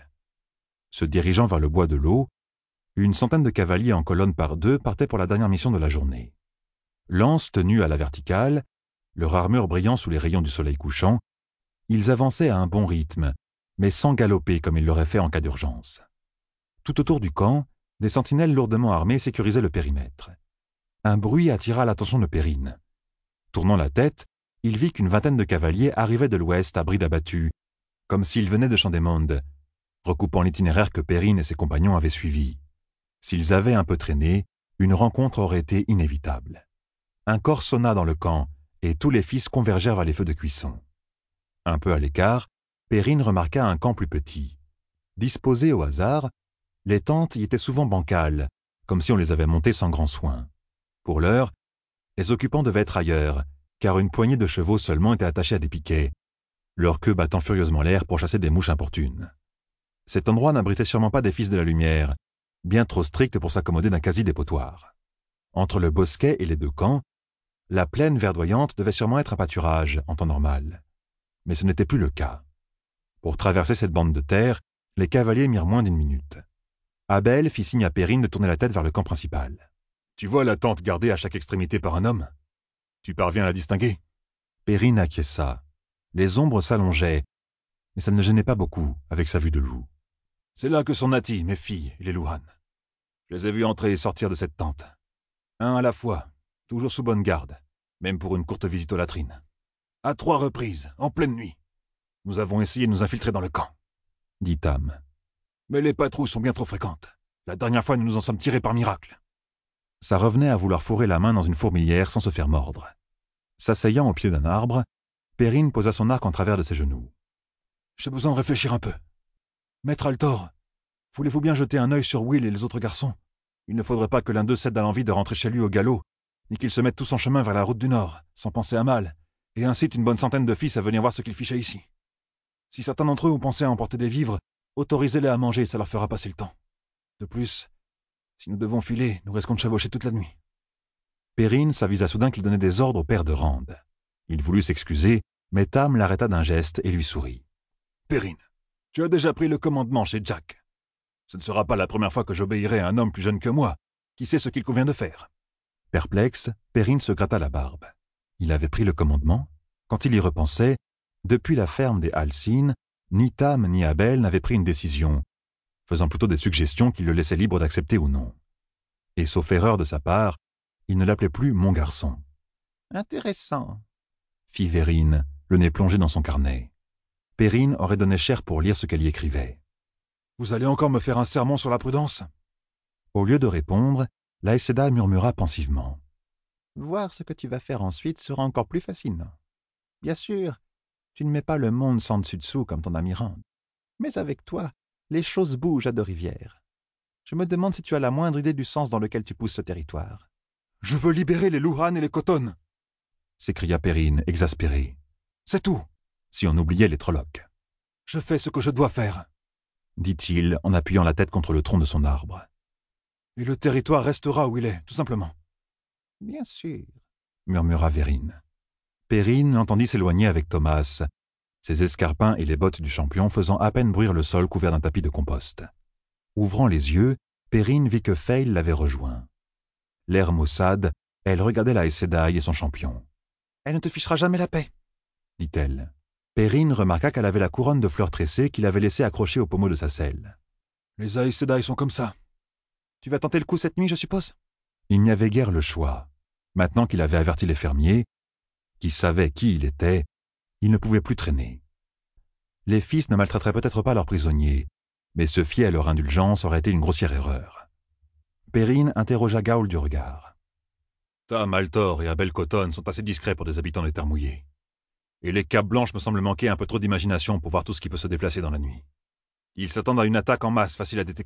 Se dirigeant vers le bois de l'eau, une centaine de cavaliers en colonne par deux partaient pour la dernière mission de la journée. Lances tenues à la verticale, leur armure brillant sous les rayons du soleil couchant, ils avançaient à un bon rythme, mais sans galoper comme ils l'auraient fait en cas d'urgence. Tout autour du camp, des sentinelles lourdement armées sécurisaient le périmètre. Un bruit attira l'attention de Perrine. Tournant la tête, il vit qu'une vingtaine de cavaliers arrivaient de l'ouest à bride abattue, comme s'ils venaient de Champ-des-Mondes, recoupant l'itinéraire que Perrine et ses compagnons avaient suivi. S'ils avaient un peu traîné, une rencontre aurait été inévitable. Un corps sonna dans le camp, et tous les fils convergèrent vers les feux de cuisson. Un peu à l'écart, Perrine remarqua un camp plus petit. Disposés au hasard, les tentes y étaient souvent bancales, comme si on les avait montées sans grand soin. Pour l'heure, les occupants devaient être ailleurs, car une poignée de chevaux seulement était attachée à des piquets, leur queue battant furieusement l'air pour chasser des mouches importunes. Cet endroit n'abritait sûrement pas des fils de la lumière, bien trop strict pour s'accommoder d'un quasi-dépotoir. Entre le bosquet et les deux camps, la plaine verdoyante devait sûrement être un pâturage en temps normal. Mais ce n'était plus le cas. Pour traverser cette bande de terre, les cavaliers mirent moins d'une minute. Abel fit signe à Perrine de tourner la tête vers le camp principal. « Tu vois la tente gardée à chaque extrémité par un homme? Tu parviens à la distinguer ?» Perrine acquiesça. Les ombres s'allongeaient, mais ça ne le gênait pas beaucoup avec sa vue de loup. « C'est là que sont Nati, mes filles et les Louhan. Je les ai vus entrer et sortir de cette tente. Un à la fois, toujours sous bonne garde, même pour une courte visite aux latrines. À trois reprises, en pleine nuit. Nous avons essayé de nous infiltrer dans le camp, » dit Tam. « Mais les patrouilles sont bien trop fréquentes. La dernière fois, nous nous en sommes tirés par miracle. » Ça revenait à vouloir fourrer la main dans une fourmilière sans se faire mordre. S'asseyant au pied d'un arbre, Perrine posa son arc en travers de ses genoux. « J'ai besoin de réfléchir un peu. Maître Altor, voulez-vous bien jeter un œil sur Will et les autres garçons? Il ne faudrait pas que l'un d'eux cède à l'envie de rentrer chez lui au galop, ni qu'ils se mettent tous en chemin vers la route du Nord, sans penser à mal, et incite une bonne centaine de fils à venir voir ce qu'ils fichaient ici. Si certains d'entre eux ont pensé à emporter des vivres, autorisez-les à manger, ça leur fera passer le temps. De plus, si nous devons filer, nous risquons de chevaucher toute la nuit. » Perrine s'avisa soudain qu'il donnait des ordres au père de Rand. Il voulut s'excuser, mais Tam l'arrêta d'un geste et lui sourit. « Perrine, tu as déjà pris le commandement chez Jack. Ce ne sera pas la première fois que j'obéirai à un homme plus jeune que moi, qui sait ce qu'il convient de faire. » Perplexe, Perrine se gratta la barbe. Il avait pris le commandement? Quand il y repensait, depuis la ferme des Alcines, ni Tam ni Abel n'avaient pris une décision, faisant plutôt des suggestions qui le laissaient libre d'accepter ou non. Et sauf erreur de sa part, il ne l'appelait plus « mon garçon ». « Intéressant », fit Vérine, le nez plongé dans son carnet. Perrine aurait donné cher pour lire ce qu'elle y écrivait. « Vous allez encore me faire un sermon sur la prudence ?» Au lieu de répondre, l'Aes Sedai murmura pensivement. « Voir ce que tu vas faire ensuite sera encore plus fascinant. Bien sûr, tu ne mets pas le monde sans dessus-dessous comme ton ami Rand. Mais avec toi, les choses bougent à deux rivières. Je me demande si tu as la moindre idée du sens dans lequel tu pousses ce territoire. »« Je veux libérer les Louhan et les Khoton !» s'écria Perrine, exaspérée. « C'est tout, si on oubliait les Trollocs. »« Je fais ce que je dois faire, » dit-il en appuyant la tête contre le tronc de son arbre. « Et le territoire restera où il est, tout simplement. »« Bien sûr, » murmura Vérine. Perrine l'entendit s'éloigner avec Thomas, ses escarpins et les bottes du champion faisant à peine bruire le sol couvert d'un tapis de compost. Ouvrant les yeux, Perrine vit que Fail l'avait rejoint. L'air maussade, elle regardait la Aes Sedai et son champion. « Elle ne te fichera jamais la paix, » dit-elle. Perrine remarqua qu'elle avait la couronne de fleurs tressées qu'il avait laissée accrochée au pommeau de sa selle. « Les Aes Sedai sont comme ça. Tu vas tenter le coup cette nuit, je suppose ?» Il n'y avait guère le choix. Maintenant qu'il avait averti les fermiers, qui savaient qui il était, il ne pouvait plus traîner. Les fils ne maltraiteraient peut-être pas leurs prisonniers, mais se fier à leur indulgence aurait été une grossière erreur. Perrine interrogea Gaul du regard. « Tam, Altor et Abel Khoton sont assez discrets pour des habitants des terres mouillées. Et les Capes Blanches me semblent manquer un peu trop d'imagination pour voir tout ce qui peut se déplacer dans la nuit. Ils s'attendent à une attaque en masse facile à détecter. »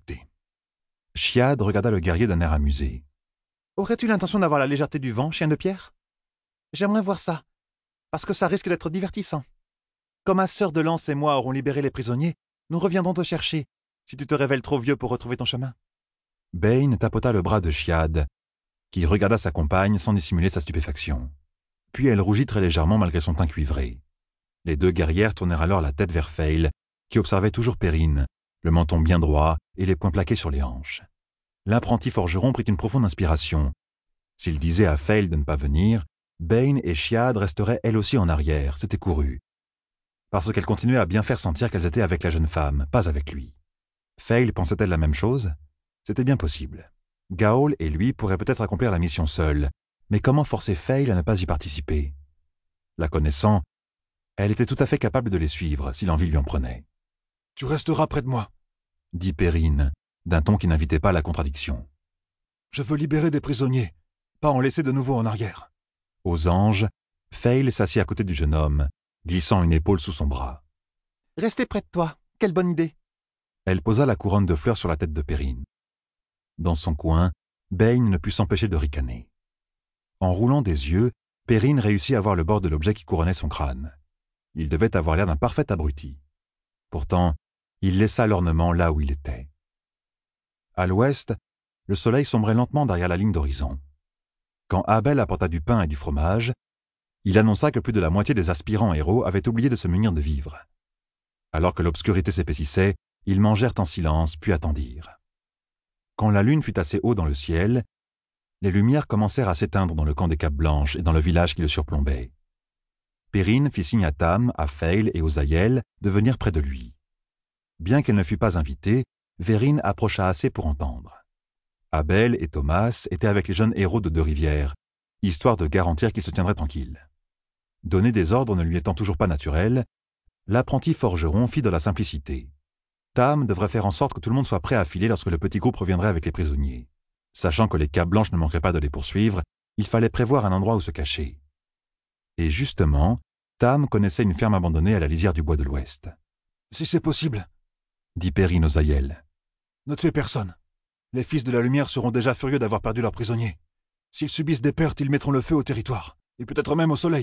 Chiad regarda le guerrier d'un air amusé. « Aurais-tu l'intention d'avoir la légèreté du vent, chien de pierre ? J'aimerais voir ça, parce que ça risque d'être divertissant. Quand ma sœur de Lance et moi aurons libéré les prisonniers, nous reviendrons te chercher, si tu te révèles trop vieux pour retrouver ton chemin. » Bane tapota le bras de Chiad, qui regarda sa compagne sans dissimuler sa stupéfaction. Puis elle rougit très légèrement malgré son teint cuivré. Les deux guerrières tournèrent alors la tête vers Fail, qui observait toujours Perrine, le menton bien droit et les poings plaqués sur les hanches. L'apprenti forgeron prit une profonde inspiration. S'il disait à Fail de ne pas venir, Bane et Chiad resteraient elles aussi en arrière, c'était couru. Parce qu'elles continuaient à bien faire sentir qu'elles étaient avec la jeune femme, pas avec lui. Fail pensait-elle la même chose? C'était bien possible. Gaol et lui pourraient peut-être accomplir la mission seuls, mais comment forcer Fail à ne pas y participer? La connaissant, elle était tout à fait capable de les suivre si l'envie lui en prenait. « Tu resteras près de moi, » dit Perrine, d'un ton qui n'invitait pas la contradiction. « Je veux libérer des prisonniers, pas en laisser de nouveau en arrière. » Aux anges, Fail s'assit à côté du jeune homme, glissant une épaule sous son bras. « Restez près de toi, quelle bonne idée !» Elle posa la couronne de fleurs sur la tête de Perrine. Dans son coin, Bane ne put s'empêcher de ricaner. En roulant des yeux, Perrine réussit à voir le bord de l'objet qui couronnait son crâne. Il devait avoir l'air d'un parfait abruti. Pourtant, il laissa l'ornement là où il était. À l'ouest, le soleil sombrait lentement derrière la ligne d'horizon. Quand Abel apporta du pain et du fromage, il annonça que plus de la moitié des aspirants héros avaient oublié de se munir de vivres. Alors que l'obscurité s'épaississait, ils mangèrent en silence, puis attendirent. Quand la lune fut assez haut dans le ciel, les lumières commencèrent à s'éteindre dans le camp des Capes Blanches et dans le village qui le surplombait. Perrine fit signe à Tam, à Fail et aux Aïels de venir près de lui. Bien qu'elle ne fût pas invitée, Verrine approcha assez pour entendre. Abel et Thomas étaient avec les jeunes héros de Deux-Rivières, histoire de garantir qu'ils se tiendraient tranquilles. Donner des ordres ne lui étant toujours pas naturel, l'apprenti forgeron fit de la simplicité. Tam devrait faire en sorte que tout le monde soit prêt à filer lorsque le petit groupe reviendrait avec les prisonniers. Sachant que les Capes Blanches ne manqueraient pas de les poursuivre, il fallait prévoir un endroit où se cacher. Et justement, Tam connaissait une ferme abandonnée à la lisière du bois de l'Ouest. « Si c'est possible, » dit Perrine aux Aïels. « ne tuez personne. Les fils de la lumière seront déjà furieux d'avoir perdu leurs prisonniers. S'ils subissent des pertes, ils mettront le feu au territoire, et peut-être même au soleil. »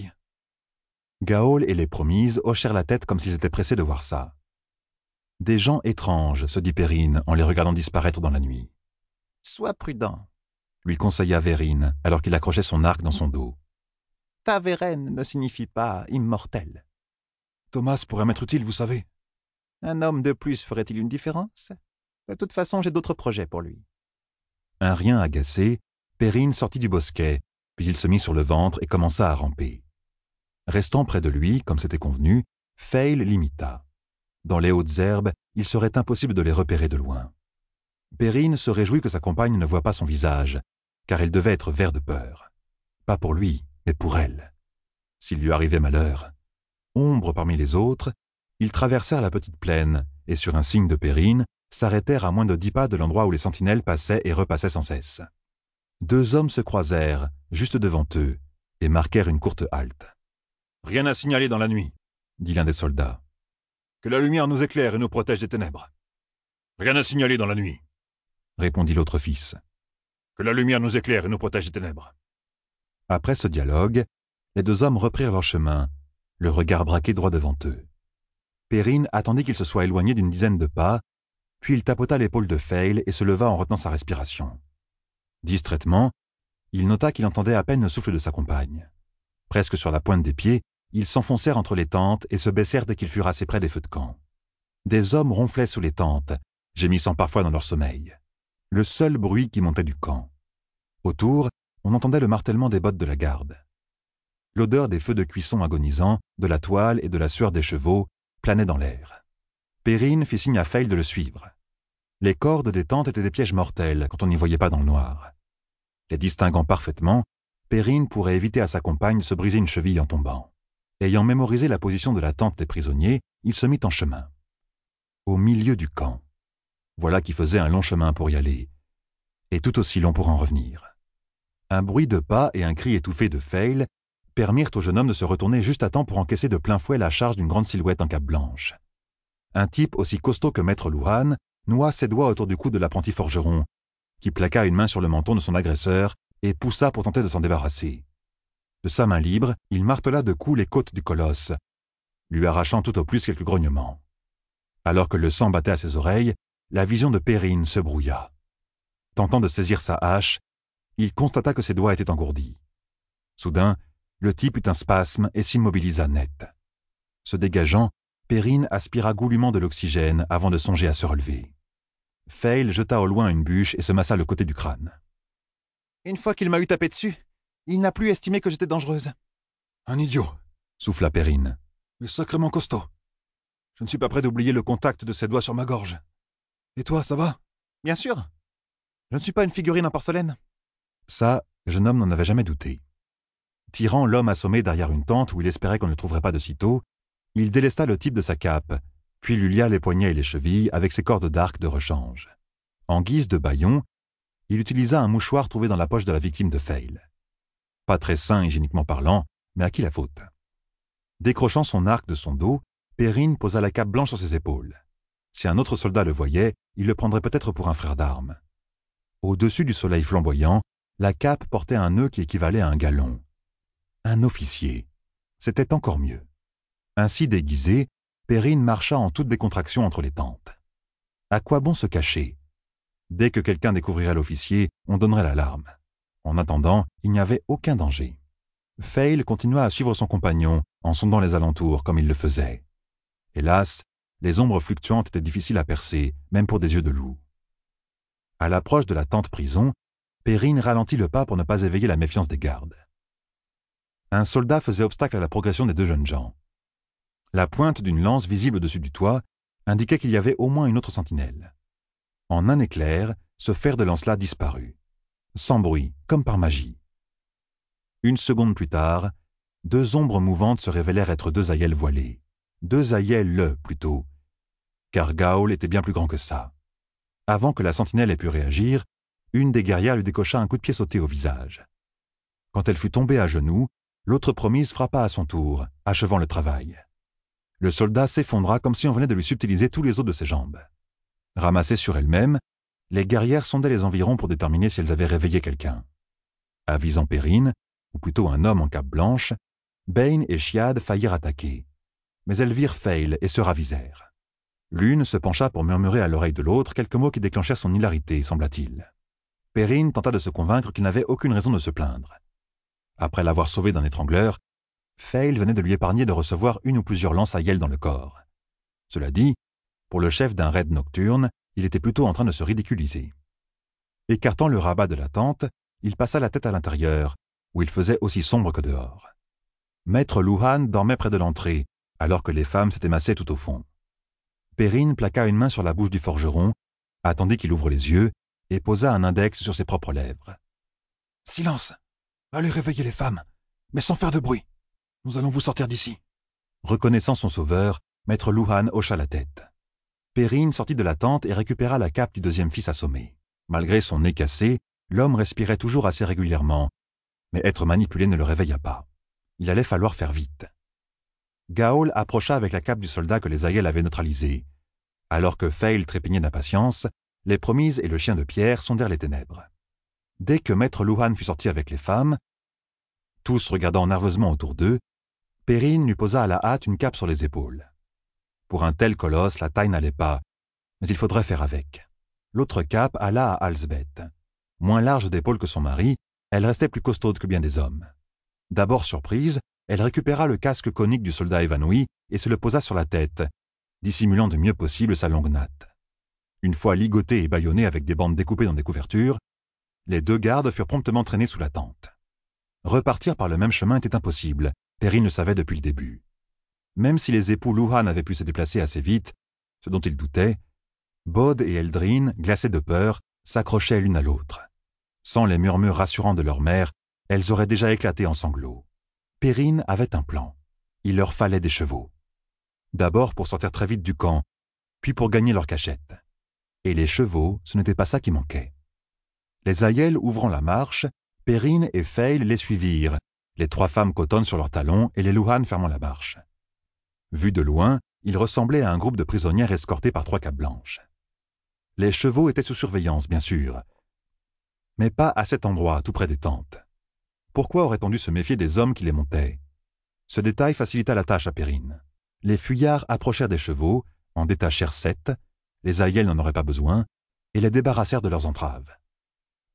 Gaol et les promises hochèrent la tête comme s'ils étaient pressés de voir ça. « Des gens étranges, » se dit Perrine en les regardant disparaître dans la nuit. « Sois prudent, » lui conseilla Verrine alors qu'il accrochait son arc dans son dos. « Ta Vérène ne signifie pas immortel. » Thomas pourrait m'être utile, vous savez. Un homme de plus ferait-il une différence? De toute façon, j'ai d'autres projets pour lui. Un rien agacé, Perrine sortit du bosquet, puis il se mit sur le ventre et commença à ramper. Restant près de lui, comme c'était convenu, Fail l'imita. Dans les hautes herbes, il serait impossible de les repérer de loin. Perrine se réjouit que sa compagne ne voie pas son visage, car elle devait être vert de peur. Pas pour lui, mais pour elle. S'il lui arrivait malheur. Ombre parmi les autres, ils traversèrent la petite plaine et, sur un signe de Perrine, s'arrêtèrent à moins de dix pas de l'endroit où les sentinelles passaient et repassaient sans cesse. Deux hommes se croisèrent, juste devant eux, et marquèrent une courte halte. « Rien à signaler dans la nuit, » dit l'un des soldats. « Que la lumière nous éclaire et nous protège des ténèbres. »« Rien à signaler dans la nuit, » répondit l'autre fils. « Que la lumière nous éclaire et nous protège des ténèbres. » Après ce dialogue, les deux hommes reprirent leur chemin, le regard braqué droit devant eux. Perrine attendit qu'il se soit éloigné d'une dizaine de pas, puis il tapota l'épaule de Fail et se leva en retenant sa respiration. Distraitement, il nota qu'il entendait à peine le souffle de sa compagne. Presque sur la pointe des pieds, ils s'enfoncèrent entre les tentes et se baissèrent dès qu'ils furent assez près des feux de camp. Des hommes ronflaient sous les tentes, gémissant parfois dans leur sommeil. Le seul bruit qui montait du camp. Autour, on entendait le martèlement des bottes de la garde. L'odeur des feux de cuisson agonisants, de la toile et de la sueur des chevaux planait dans l'air. Perrine fit signe à Fail de le suivre. Les cordes des tentes étaient des pièges mortels quand on n'y voyait pas dans le noir. Les distinguant parfaitement, Perrine pourrait éviter à sa compagne de se briser une cheville en tombant. Ayant mémorisé la position de la tente des prisonniers, il se mit en chemin. Au milieu du camp. Voilà qui faisait un long chemin pour y aller, et tout aussi long pour en revenir. Un bruit de pas et un cri étouffé de Fail permirent au jeune homme de se retourner juste à temps pour encaisser de plein fouet la charge d'une grande silhouette en cape blanche. Un type aussi costaud que maître Louhan noua ses doigts autour du cou de l'apprenti forgeron, qui plaqua une main sur le menton de son agresseur et poussa pour tenter de s'en débarrasser. De sa main libre, il martela de coups les côtes du colosse, lui arrachant tout au plus quelques grognements. Alors que le sang battait à ses oreilles, la vision de Perrine se brouilla. Tentant de saisir sa hache, il constata que ses doigts étaient engourdis. Soudain, le type eut un spasme et s'immobilisa net. Se dégageant, Perrine aspira goulûment de l'oxygène avant de songer à se relever. Fail jeta au loin une bûche et se massa le côté du crâne. « Une fois qu'il m'a eu tapé dessus, il n'a plus estimé que j'étais dangereuse. »« Un idiot, » souffla Perrine. « Mais sacrément costaud. Je ne suis pas prêt d'oublier le contact de ses doigts sur ma gorge. Et toi, ça va ?»« Bien sûr. Je ne suis pas une figurine en porcelaine. » Ça, le jeune homme n'en avait jamais douté. Tirant l'homme assommé derrière une tente où il espérait qu'on ne le trouverait pas de sitôt, il délesta le type de sa cape, puis lui lia les poignets et les chevilles avec ses cordes d'arc de rechange. En guise de bâillon, il utilisa un mouchoir trouvé dans la poche de la victime de Fail. Pas très sain hygiéniquement parlant, mais à qui la faute? Décrochant son arc de son dos, Perrine posa la cape blanche sur ses épaules. Si un autre soldat le voyait, il le prendrait peut-être pour un frère d'armes. Au-dessus du soleil flamboyant, la cape portait un nœud qui équivalait à un galon. Un officier. C'était encore mieux. Ainsi déguisé, Perrine marcha en toute décontraction entre les tentes. À quoi bon se cacher? Dès que quelqu'un découvrirait l'officier, on donnerait l'alarme. En attendant, il n'y avait aucun danger. Fail continua à suivre son compagnon, en sondant les alentours comme il le faisait. Hélas, les ombres fluctuantes étaient difficiles à percer, même pour des yeux de loup. À l'approche de la tente-prison, Perrine ralentit le pas pour ne pas éveiller la méfiance des gardes. Un soldat faisait obstacle à la progression des deux jeunes gens. La pointe d'une lance visible au-dessus du toit indiquait qu'il y avait au moins une autre sentinelle. En un éclair, ce fer de lance-là disparut. Sans bruit, comme par magie. Une seconde plus tard, deux ombres mouvantes se révélèrent être deux aïels voilés. Deux aïels, plutôt. Car Gaol était bien plus grand que ça. Avant que la sentinelle ait pu réagir, une des guerrières lui décocha un coup de pied sauté au visage. Quand elle fut tombée à genoux, l'autre promise frappa à son tour, achevant le travail. Le soldat s'effondra comme si on venait de lui subtiliser tous les os de ses jambes. Ramassées sur elles-mêmes, les guerrières sondaient les environs pour déterminer si elles avaient réveillé quelqu'un. Avisant Perrine, ou plutôt un homme en cape blanche, Bane et Chiad faillirent attaquer. Mais elles virent Fail et se ravisèrent. L'une se pencha pour murmurer à l'oreille de l'autre quelques mots qui déclenchèrent son hilarité, sembla-t-il. Perrine tenta de se convaincre qu'il n'avait aucune raison de se plaindre. Après l'avoir sauvé d'un étrangleur, Fail venait de lui épargner de recevoir une ou plusieurs lances à Yel dans le corps. Cela dit, pour le chef d'un raid nocturne, il était plutôt en train de se ridiculiser. Écartant le rabat de la tente, il passa la tête à l'intérieur, où il faisait aussi sombre que dehors. Maître Luhan dormait près de l'entrée, alors que les femmes s'étaient massées tout au fond. Perrine plaqua une main sur la bouche du forgeron, attendit qu'il ouvre les yeux et posa un index sur ses propres lèvres. « Silence! Allez réveiller les femmes, mais sans faire de bruit. Nous allons vous sortir d'ici. » Reconnaissant son sauveur, Maître Luhan hocha la tête. Perrine sortit de la tente et récupéra la cape du deuxième fils assommé. Malgré son nez cassé, l'homme respirait toujours assez régulièrement, mais être manipulé ne le réveilla pas. Il allait falloir faire vite. Gaol approcha avec la cape du soldat que les aïels avaient neutralisé. Alors que Fail trépignait d'impatience, les promises et le chien de pierre sondèrent les ténèbres. Dès que Maître Luhan fut sorti avec les femmes, tous regardant nerveusement autour d'eux, Perrine lui posa à la hâte une cape sur les épaules. Pour un tel colosse, la taille n'allait pas, mais il faudrait faire avec. L'autre cape alla à Alsbeth. Moins large d'épaules que son mari, elle restait plus costaude que bien des hommes. D'abord surprise, elle récupéra le casque conique du soldat évanoui et se le posa sur la tête, dissimulant du mieux possible sa longue natte. Une fois ligotée et bâillonnée avec des bandes découpées dans des couvertures, les deux gardes furent promptement traînés sous la tente. Repartir par le même chemin était impossible, Perrine le savait depuis le début. Même si les époux Luhan avaient pu se déplacer assez vite, ce dont il doutait, Bod et Eldrin, glacées de peur, s'accrochaient l'une à l'autre. Sans les murmures rassurants de leur mère, elles auraient déjà éclaté en sanglots. Perrine avait un plan. Il leur fallait des chevaux. D'abord pour sortir très vite du camp, puis pour gagner leur cachette. Et les chevaux, ce n'était pas ça qui manquait. Les aïels ouvrant la marche, Perrine et Fail les suivirent, les trois femmes cotonnes sur leurs talons et les Luhan fermant la marche. Vus de loin, ils ressemblaient à un groupe de prisonnières escortées par trois capes blanches. Les chevaux étaient sous surveillance, bien sûr, mais pas à cet endroit, tout près des tentes. Pourquoi aurait-on dû se méfier des hommes qui les montaient? Ce détail facilita la tâche à Perrine. Les fuyards approchèrent des chevaux, en détachèrent sept, les aïels n'en auraient pas besoin, et les débarrassèrent de leurs entraves.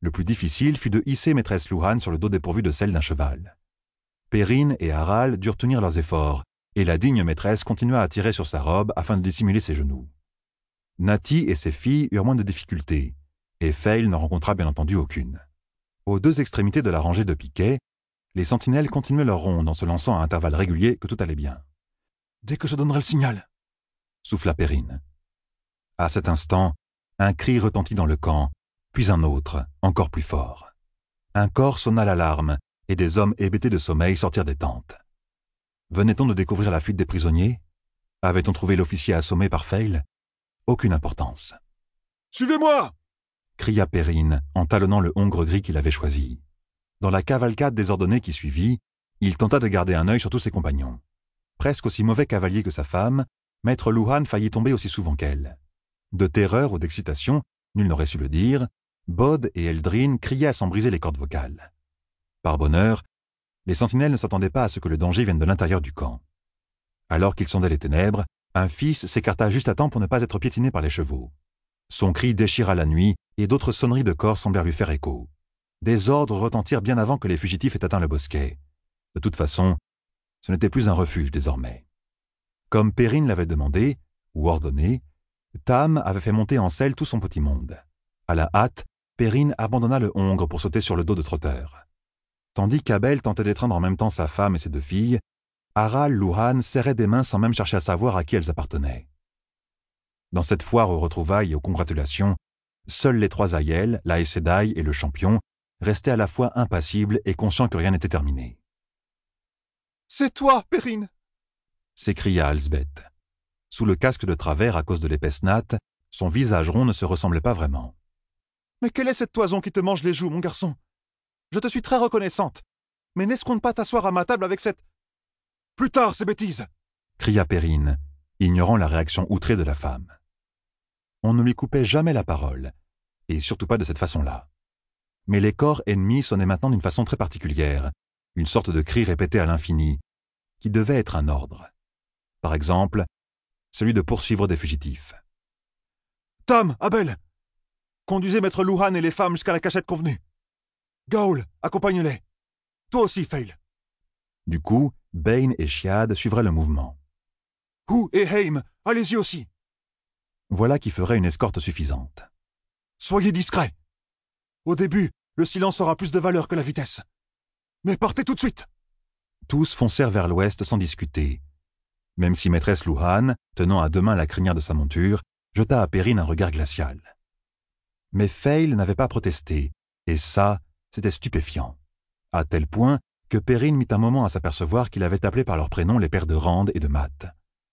Le plus difficile fut de hisser maîtresse Luhan sur le dos dépourvu de selle d'un cheval. Perrine et Harald durent tenir leurs efforts, et la digne maîtresse continua à tirer sur sa robe afin de dissimuler ses genoux. Natty et ses filles eurent moins de difficultés, et Fail n'en rencontra bien entendu aucune. Aux deux extrémités de la rangée de piquets, les sentinelles continuaient leur ronde en se lançant à intervalles réguliers que tout allait bien. « Dès que je donnerai le signal !» souffla Perrine. À cet instant, un cri retentit dans le camp, puis un autre, encore plus fort. Un corps sonna l'alarme, et des hommes hébétés de sommeil sortirent des tentes. Venait-on de découvrir la fuite des prisonniers? Avait-on trouvé l'officier assommé par Fail? Aucune importance. « Suivez-moi !» cria Perrine, en talonnant le hongre gris qu'il avait choisi. Dans la cavalcade désordonnée qui suivit, il tenta de garder un œil sur tous ses compagnons. Presque aussi mauvais cavalier que sa femme, maître Luhan faillit tomber aussi souvent qu'elle. De terreur ou d'excitation, nul n'aurait su le dire, Bod et Eldrin criaient à s'en briser les cordes vocales. Par bonheur, les sentinelles ne s'attendaient pas à ce que le danger vienne de l'intérieur du camp. Alors qu'ils sondaient les ténèbres, un fils s'écarta juste à temps pour ne pas être piétiné par les chevaux. Son cri déchira la nuit, et d'autres sonneries de corps semblèrent lui faire écho. Des ordres retentirent bien avant que les fugitifs aient atteint le bosquet. De toute façon, ce n'était plus un refuge désormais. Comme Perrine l'avait demandé, ou ordonné, Tam avait fait monter en selle tout son petit monde. À la hâte, Perrine abandonna le hongre pour sauter sur le dos de Trotteur. Tandis qu'Abel tentait d'étreindre en même temps sa femme et ses deux filles, Harald Luhan serrait des mains sans même chercher à savoir à qui elles appartenaient. Dans cette foire aux retrouvailles et aux congratulations, seuls les trois Aiel, la Aes Sedai et le champion, restaient à la fois impassibles et conscients que rien n'était terminé. « C'est toi, Perrine !» s'écria Alsbeth. Sous le casque de travers à cause de l'épaisse natte, son visage rond ne se ressemblait pas vraiment. « Mais quelle est cette toison qui te mange les joues, mon garçon? Je te suis très reconnaissante, mais n'escompte pas t'asseoir à ma table avec cette... »« Plus tard, ces bêtises !» cria Perrine, ignorant la réaction outrée de la femme. On ne lui coupait jamais la parole, et surtout pas de cette façon-là. Mais les corps ennemis sonnaient maintenant d'une façon très particulière, une sorte de cri répété à l'infini, qui devait être un ordre. Par exemple, celui de poursuivre des fugitifs. « Tam, Abel, conduisez maître Luhan et les femmes jusqu'à la cachette convenue. Gaul, accompagne-les. Toi aussi, Fail. » Du coup, Bane et Chiad suivraient le mouvement. « Hu et Heim, allez-y aussi. » Voilà qui ferait une escorte suffisante. « Soyez discrets. Au début, le silence aura plus de valeur que la vitesse. Mais partez tout de suite !» Tous foncèrent vers l'ouest sans discuter, même si maîtresse Luhan, tenant à deux mains la crinière de sa monture, jeta à Perrine un regard glacial. Mais Fail n'avait pas protesté, et ça, c'était stupéfiant, à tel point que Perrine mit un moment à s'apercevoir qu'il avait appelé par leur prénom les pères de Rand et de Matt.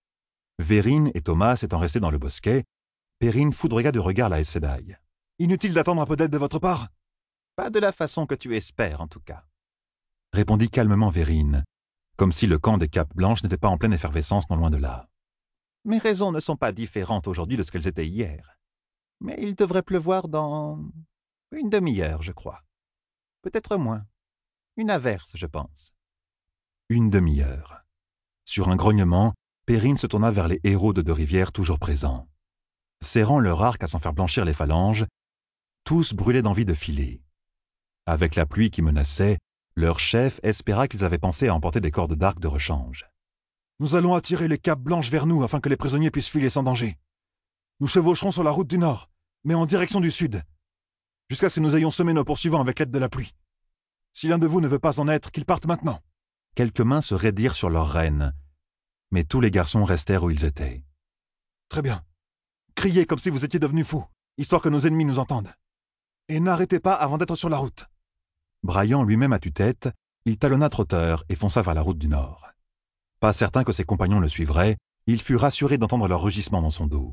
Vérine et Thomas étant restés dans le bosquet, Perrine foudroya de regard la Aes Sedai. « Inutile d'attendre un peu d'aide de votre part ?»« Pas de la façon que tu espères, en tout cas. » répondit calmement Vérine, comme si le camp des Capes Blanches n'était pas en pleine effervescence non loin de là. « Mes raisons ne sont pas différentes aujourd'hui de ce qu'elles étaient hier. Mais il devrait pleuvoir dans une demi-heure, je crois. Peut-être moins. Une averse, je pense. » Une demi-heure. Sur un grognement, Perrine se tourna vers les héros de Deux-Rivières toujours présents. Serrant leur arc à s'en faire blanchir les phalanges, tous brûlaient d'envie de filer. Avec la pluie qui menaçait, leur chef espéra qu'ils avaient pensé à emporter des cordes d'arc de rechange. « Nous allons attirer les capes blanches vers nous afin que les prisonniers puissent filer sans danger. Nous chevaucherons sur la route du nord, mais en direction du sud, jusqu'à ce que nous ayons semé nos poursuivants avec l'aide de la pluie. Si l'un de vous ne veut pas en être, qu'il parte maintenant. » Quelques mains se raidirent sur leurs rênes, mais tous les garçons restèrent où ils étaient. « Très bien. Criez comme si vous étiez devenus fous, histoire que nos ennemis nous entendent. Et n'arrêtez pas avant d'être sur la route. » Braillant lui-même à tue-tête, il talonna Trotteur et fonça vers la route du nord. Pas certain que ses compagnons le suivraient, il fut rassuré d'entendre leur rugissement dans son dos.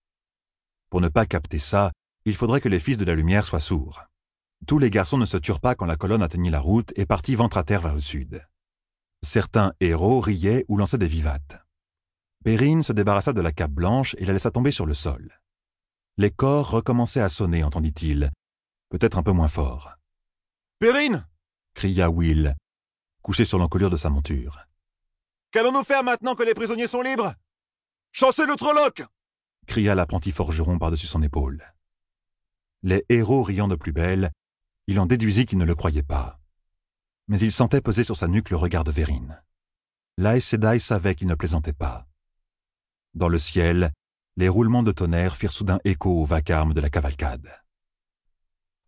Pour ne pas capter ça, il faudrait que les fils de la lumière soient sourds. Tous les garçons ne se turent pas quand la colonne atteignit la route et partit ventre à terre vers le sud. Certains héros riaient ou lançaient des vivates. Perrine se débarrassa de la cape blanche et la laissa tomber sur le sol. Les corps recommençaient à sonner, entendit-il, peut-être un peu moins fort. « Perrine !» cria Will, couché sur l'encolure de sa monture. « Qu'allons-nous faire maintenant que les prisonniers sont libres ? Chassez le troloc !» cria l'apprenti forgeron par-dessus son épaule. Les héros riant de plus belle, Il en déduisit qu'il ne le croyait pas. Mais il sentait peser sur sa nuque le regard de Verrine. l'Aes Sedai savait qu'il ne plaisantait pas. Dans le ciel, les roulements de tonnerre firent soudain écho au vacarme de la cavalcade.